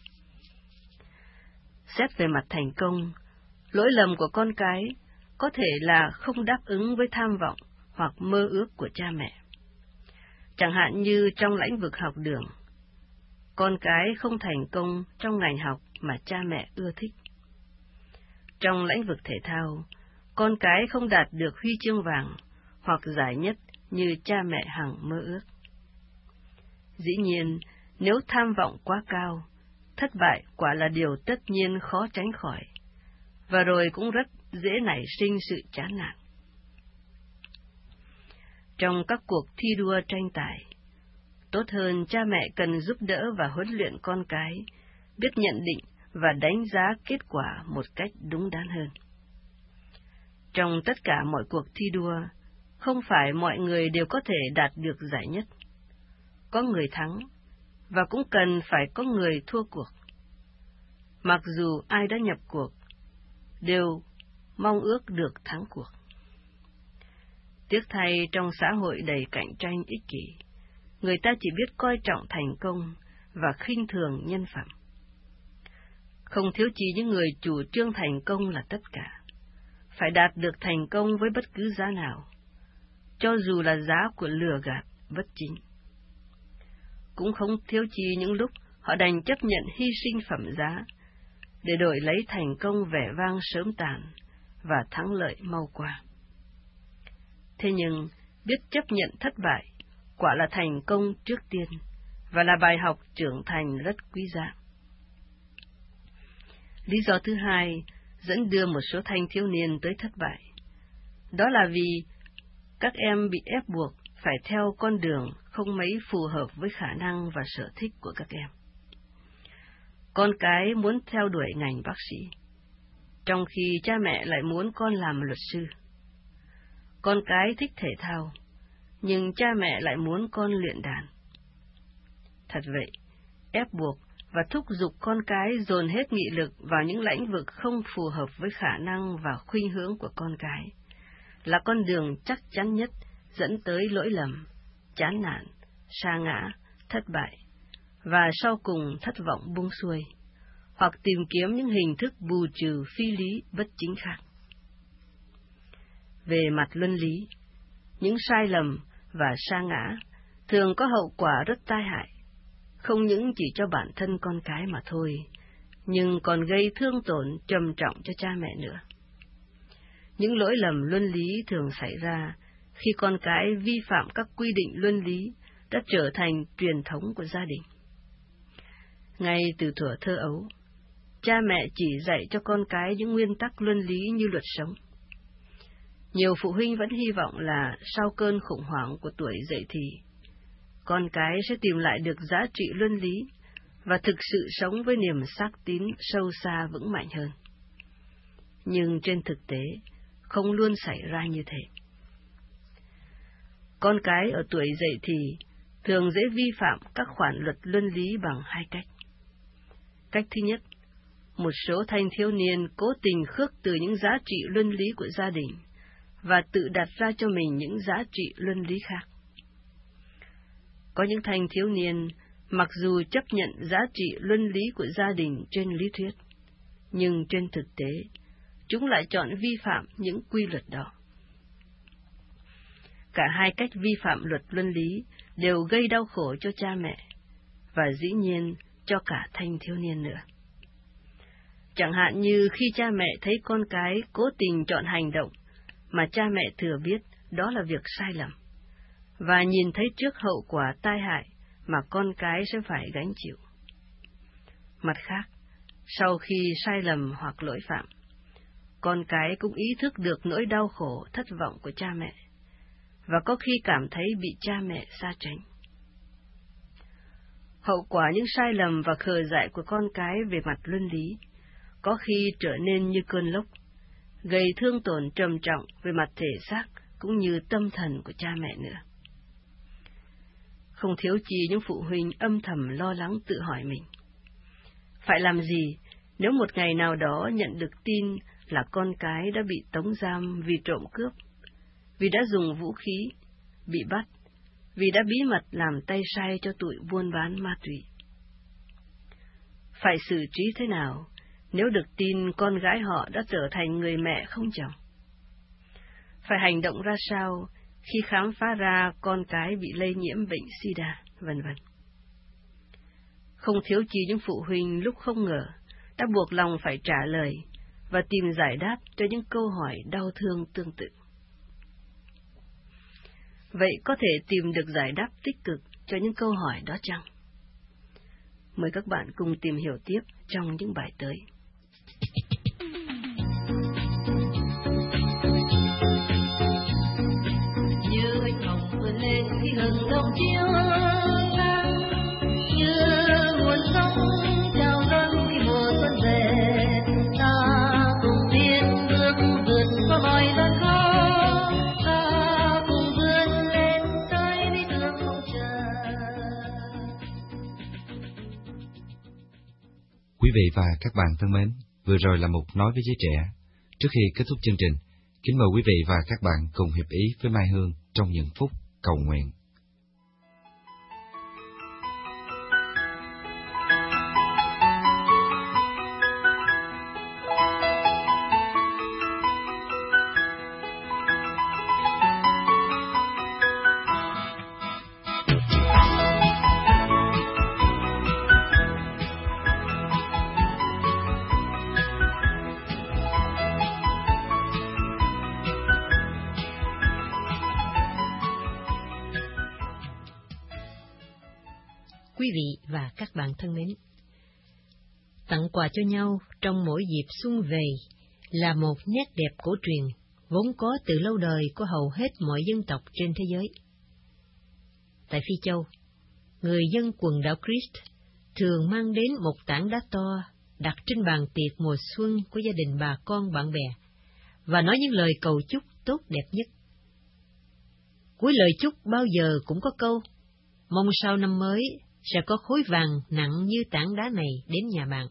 S4: Xét về mặt thành công, lỗi lầm của con cái có thể là không đáp ứng với tham vọng hoặc mơ ước của cha mẹ. Chẳng hạn như trong lĩnh vực học đường, con cái không thành công trong ngành học mà cha mẹ ưa thích. Trong lĩnh vực thể thao, con cái không đạt được huy chương vàng hoặc giải nhất như cha mẹ hằng mơ ước. Dĩ nhiên, nếu tham vọng quá cao, thất bại quả là điều tất nhiên khó tránh khỏi, và rồi cũng rất dễ nảy sinh sự chán nản. Trong các cuộc thi đua tranh tài, tốt hơn cha mẹ cần giúp đỡ và huấn luyện con cái, biết nhận định và đánh giá kết quả một cách đúng đắn hơn. Trong tất cả mọi cuộc thi đua, không phải mọi người đều có thể đạt được giải nhất. Có người thắng, và cũng cần phải có người thua cuộc. Mặc dù ai đã nhập cuộc, đều mong ước được thắng cuộc. Tiếc thay trong xã hội đầy cạnh tranh ích kỷ, người ta chỉ biết coi trọng thành công và khinh thường nhân phẩm. Không thiếu chi những người chủ trương thành công là tất cả, phải đạt được thành công với bất cứ giá nào, cho dù là giá của lừa gạt bất chính. Cũng không thiếu chi những lúc họ đành chấp nhận hy sinh phẩm giá để đổi lấy thành công vẻ vang sớm tàn và thắng lợi mau qua. Thế nhưng, biết chấp nhận thất bại quả là thành công trước tiên và là bài học trưởng thành rất quý giá. Lý do thứ hai dẫn đưa một số thanh thiếu niên tới thất bại. Đó là vì các em bị ép buộc phải theo con đường không mấy phù hợp với khả năng và sở thích của các em. Con cái muốn theo đuổi ngành bác sĩ, trong khi cha mẹ lại muốn con làm luật sư. Con cái thích thể thao, nhưng cha mẹ lại muốn con luyện đàn. Thật vậy, ép buộc và thúc giục con cái dồn hết nghị lực vào những lĩnh vực không phù hợp với khả năng và khuynh hướng của con cái, là con đường chắc chắn nhất dẫn tới lỗi lầm, chán nản, sa ngã, thất bại, và sau cùng thất vọng buông xuôi, hoặc tìm kiếm những hình thức bù trừ phi lý bất chính khác. Về mặt luân lý, những sai lầm và sa ngã thường có hậu quả rất tai hại, không những chỉ cho bản thân con cái mà thôi, nhưng còn gây thương tổn trầm trọng cho cha mẹ nữa. Những lỗi lầm luân lý thường xảy ra khi con cái vi phạm các quy định luân lý đã trở thành truyền thống của gia đình. Ngay từ thuở thơ ấu, cha mẹ chỉ dạy cho con cái những nguyên tắc luân lý như luật sống. Nhiều phụ huynh vẫn hy vọng là sau cơn khủng hoảng của tuổi dậy thì, con cái sẽ tìm lại được giá trị luân lý và thực sự sống với niềm xác tín sâu xa vững mạnh hơn. Nhưng trên thực tế, không luôn xảy ra như thế. Con cái ở tuổi dậy thì thường dễ vi phạm các khoản luật luân lý bằng hai cách. Cách thứ nhất, một số thanh thiếu niên cố tình khước từ những giá trị luân lý của gia đình và tự đặt ra cho mình những giá trị luân lý khác. Có những thanh thiếu niên mặc dù chấp nhận giá trị luân lý của gia đình trên lý thuyết, nhưng trên thực tế, chúng lại chọn vi phạm những quy luật đó. Cả hai cách vi phạm luật luân lý đều gây đau khổ cho cha mẹ, và dĩ nhiên cho cả thanh thiếu niên nữa. Chẳng hạn như khi cha mẹ thấy con cái cố tình chọn hành động mà cha mẹ thừa biết đó là việc sai lầm, và nhìn thấy trước hậu quả tai hại mà con cái sẽ phải gánh chịu. Mặt khác, sau khi sai lầm hoặc lỗi phạm, con cái cũng ý thức được nỗi đau khổ, thất vọng của cha mẹ, và có khi cảm thấy bị cha mẹ xa tránh. Hậu quả những sai lầm và khờ dại của con cái về mặt luân lý có khi trở nên như cơn lốc, gây thương tổn trầm trọng về mặt thể xác cũng như tâm thần của cha mẹ nữa. Không thiếu chi những phụ huynh âm thầm lo lắng tự hỏi mình, phải làm gì nếu một ngày nào đó nhận được tin là con cái đã bị tống giam vì trộm cướp, vì đã dùng vũ khí, bị bắt, vì đã bí mật làm tay sai cho tụi buôn bán ma túy. Phải xử trí thế nào nếu được tin con gái họ đã trở thành người mẹ không chồng? Phải hành động ra sao khi khám phá ra con cái bị lây nhiễm bệnh SIDA, vân vân. Không thiếu chi những phụ huynh lúc không ngờ đã buộc lòng phải trả lời và tìm giải đáp cho những câu hỏi đau thương tương tự. Vậy có thể tìm được giải đáp tích cực cho những câu hỏi đó chăng? Mời các bạn cùng tìm hiểu tiếp trong những bài tới.
S3: Như anh hồng vươn lên khi hừng đông chiếu nắng, như nguồn sông trào dâng khi mùa xuân về, ta cùng tiến bước vượt qua mọi gian khó, ta cùng vươn lên tới lý tưởng mong chờ.
S1: Quý vị và các bạn thân mến, vừa rồi là một nói với giới trẻ. Trước khi kết thúc chương trình, kính mời quý vị và các bạn cùng hiệp ý với Mai Hương trong những phút cầu nguyện.
S3: Quý vị và các bạn thân mến, tặng quà cho nhau trong mỗi dịp xuân về là một nét đẹp cổ truyền, vốn có từ lâu đời của hầu hết mọi dân tộc trên thế giới. Tại Phi Châu, người dân quần đảo Crete thường mang đến một tảng đá to đặt trên bàn tiệc mùa xuân của gia đình bà con bạn bè, và nói những lời cầu chúc tốt đẹp nhất. Cuối lời chúc bao giờ cũng có câu, mong sau năm mới sẽ có khối vàng nặng như tảng đá này đến nhà bạn.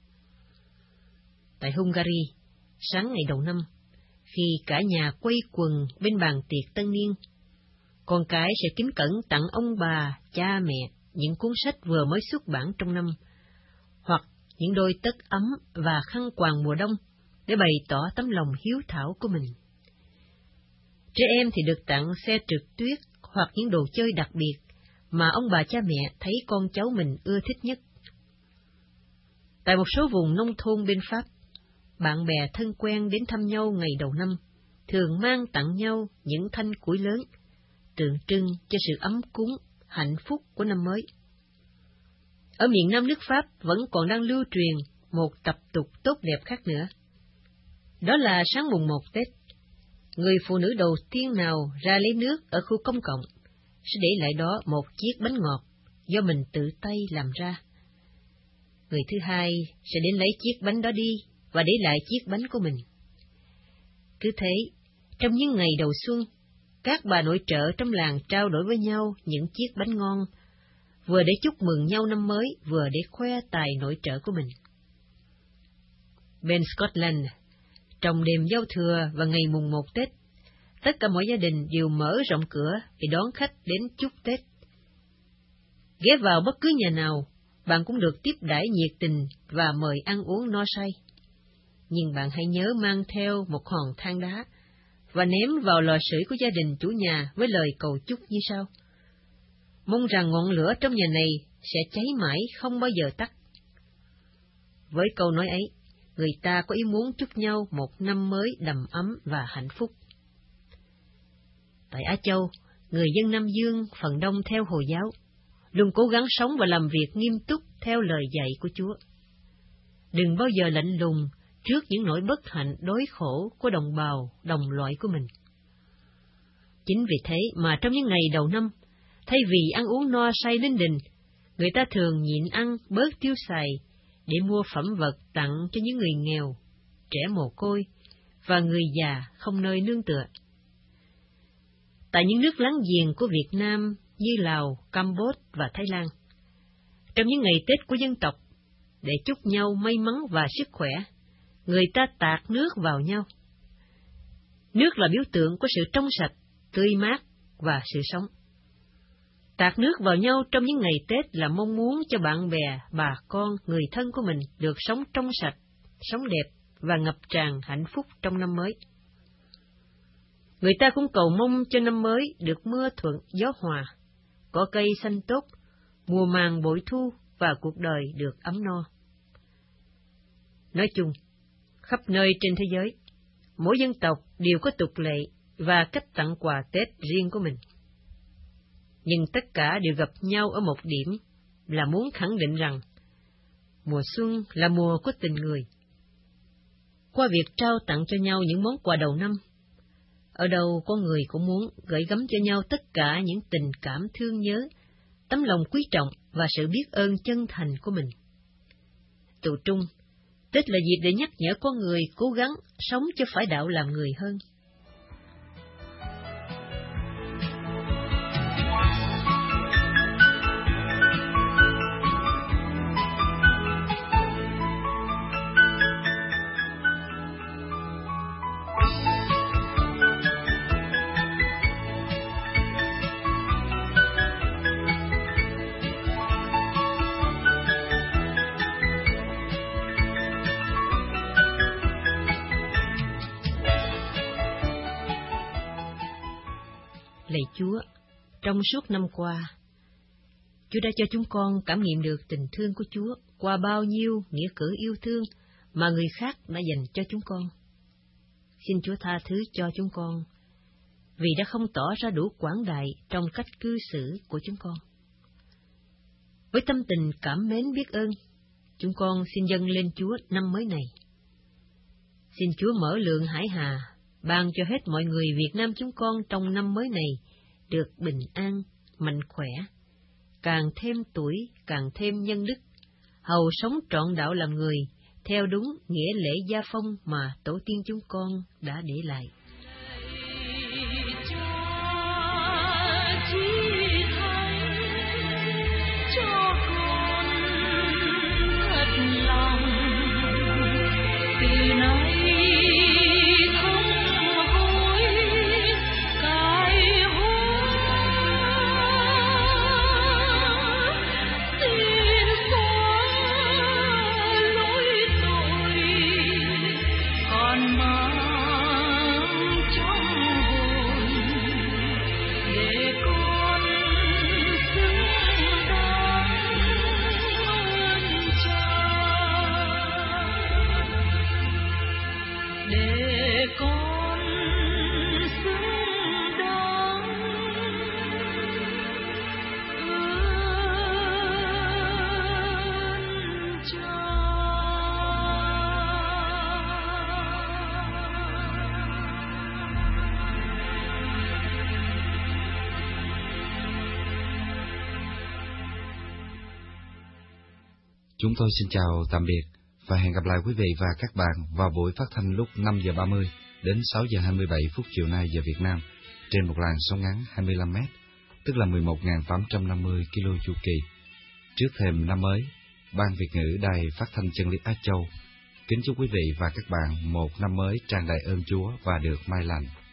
S3: Tại Hungary, sáng ngày đầu năm, khi cả nhà quây quần bên bàn tiệc tân niên, con cái sẽ kính cẩn tặng ông bà, cha mẹ những cuốn sách vừa mới xuất bản trong năm, hoặc những đôi tất ấm và khăn quàng mùa đông để bày tỏ tấm lòng hiếu thảo của mình. Trẻ em thì được tặng xe trượt tuyết hoặc những đồ chơi đặc biệt mà ông bà cha mẹ thấy con cháu mình ưa thích nhất. Tại một số vùng nông thôn bên Pháp, bạn bè thân quen đến thăm nhau ngày đầu năm thường mang tặng nhau những thanh củi lớn, tượng trưng cho sự ấm cúng, hạnh phúc của năm mới. Ở miền Nam nước Pháp vẫn còn đang lưu truyền một tập tục tốt đẹp khác nữa. Đó là sáng mùng 1 Tết, người phụ nữ đầu tiên nào ra lấy nước ở khu công cộng sẽ để lại đó một chiếc bánh ngọt do mình tự tay làm ra. Người thứ hai sẽ đến lấy chiếc bánh đó đi và để lại chiếc bánh của mình. Cứ thế, trong những ngày đầu xuân, các bà nội trợ trong làng trao đổi với nhau những chiếc bánh ngon, vừa để chúc mừng nhau năm mới, vừa để khoe tài nội trợ của mình. Bên Scotland, trong đêm giao thừa và ngày mùng 1 Tết, tất cả mọi gia đình đều mở rộng cửa để đón khách đến chúc Tết. Ghé vào bất cứ nhà nào, bạn cũng được tiếp đãi nhiệt tình và mời ăn uống no say. Nhưng bạn hãy nhớ mang theo một hòn than đá và ném vào lò sưởi của gia đình chủ nhà với lời cầu chúc như sau: mong rằng ngọn lửa trong nhà này sẽ cháy mãi không bao giờ tắt. Với câu nói ấy, người ta có ý muốn chúc nhau một năm mới đầm ấm và hạnh phúc. Tại Á Châu, người dân Nam Dương phần đông theo Hồi giáo, luôn cố gắng sống và làm việc nghiêm túc theo lời dạy của Chúa. Đừng bao giờ lạnh lùng trước những nỗi bất hạnh đối khổ của đồng bào, đồng loại của mình. Chính vì thế mà trong những ngày đầu năm, thay vì ăn uống no say linh đình, người ta thường nhịn ăn bớt tiêu xài để mua phẩm vật tặng cho những người nghèo, trẻ mồ côi và người già không nơi nương tựa. Tại những nước láng giềng của Việt Nam như Lào, Campuchia và Thái Lan, trong những ngày Tết của dân tộc, để chúc nhau may mắn và sức khỏe, người ta tạt nước vào nhau. Nước là biểu tượng của sự trong sạch, tươi mát và sự sống. Tạt nước vào nhau trong những ngày Tết là mong muốn cho bạn bè, bà con, người thân của mình được sống trong sạch, sống đẹp và ngập tràn hạnh phúc trong năm mới. Người ta cũng cầu mong cho năm mới được mưa thuận, gió hòa, có cây xanh tốt, mùa màng bội thu và cuộc đời được ấm no. Nói chung, khắp nơi trên thế giới, mỗi dân tộc đều có tục lệ và cách tặng quà Tết riêng của mình. Nhưng tất cả đều gặp nhau ở một điểm là muốn khẳng định rằng mùa xuân là mùa của tình người. Qua việc trao tặng cho nhau những món quà đầu năm, ở đâu con người cũng muốn gửi gắm cho nhau tất cả những tình cảm thương nhớ, tấm lòng quý trọng và sự biết ơn chân thành của mình. Tụ trung, Tết là dịp để nhắc nhở con người cố gắng sống cho phải đạo làm người hơn. Lạy Chúa, trong suốt năm qua, Chúa đã cho chúng con cảm nghiệm được tình thương của Chúa qua bao nhiêu nghĩa cử yêu thương mà người khác đã dành cho chúng con. Xin Chúa tha thứ cho chúng con, vì đã không tỏ ra đủ quảng đại trong cách cư xử của chúng con. Với tâm tình cảm mến biết ơn, chúng con xin dâng lên Chúa năm mới này. Xin Chúa mở lượng hải hà, ban cho hết mọi người Việt Nam chúng con trong năm mới này được bình an, mạnh khỏe, càng thêm tuổi, càng thêm nhân đức, hầu sống trọn đạo làm người, theo đúng nghĩa lễ gia phong mà tổ tiên chúng con đã để lại.
S1: Chúng tôi xin chào tạm biệt và hẹn gặp lại quý vị và các bạn vào buổi phát thanh lúc 5 giờ 30 đến 6 giờ 27 phút chiều nay giờ Việt Nam trên một làn sóng ngắn 25 m, tức là 11.850 km chu kỳ. Trước thềm năm mới, Ban Việt ngữ Đài Phát thanh Chân lý Á Châu kính chúc quý vị và các bạn một năm mới tràn đầy ơn Chúa và được may lành.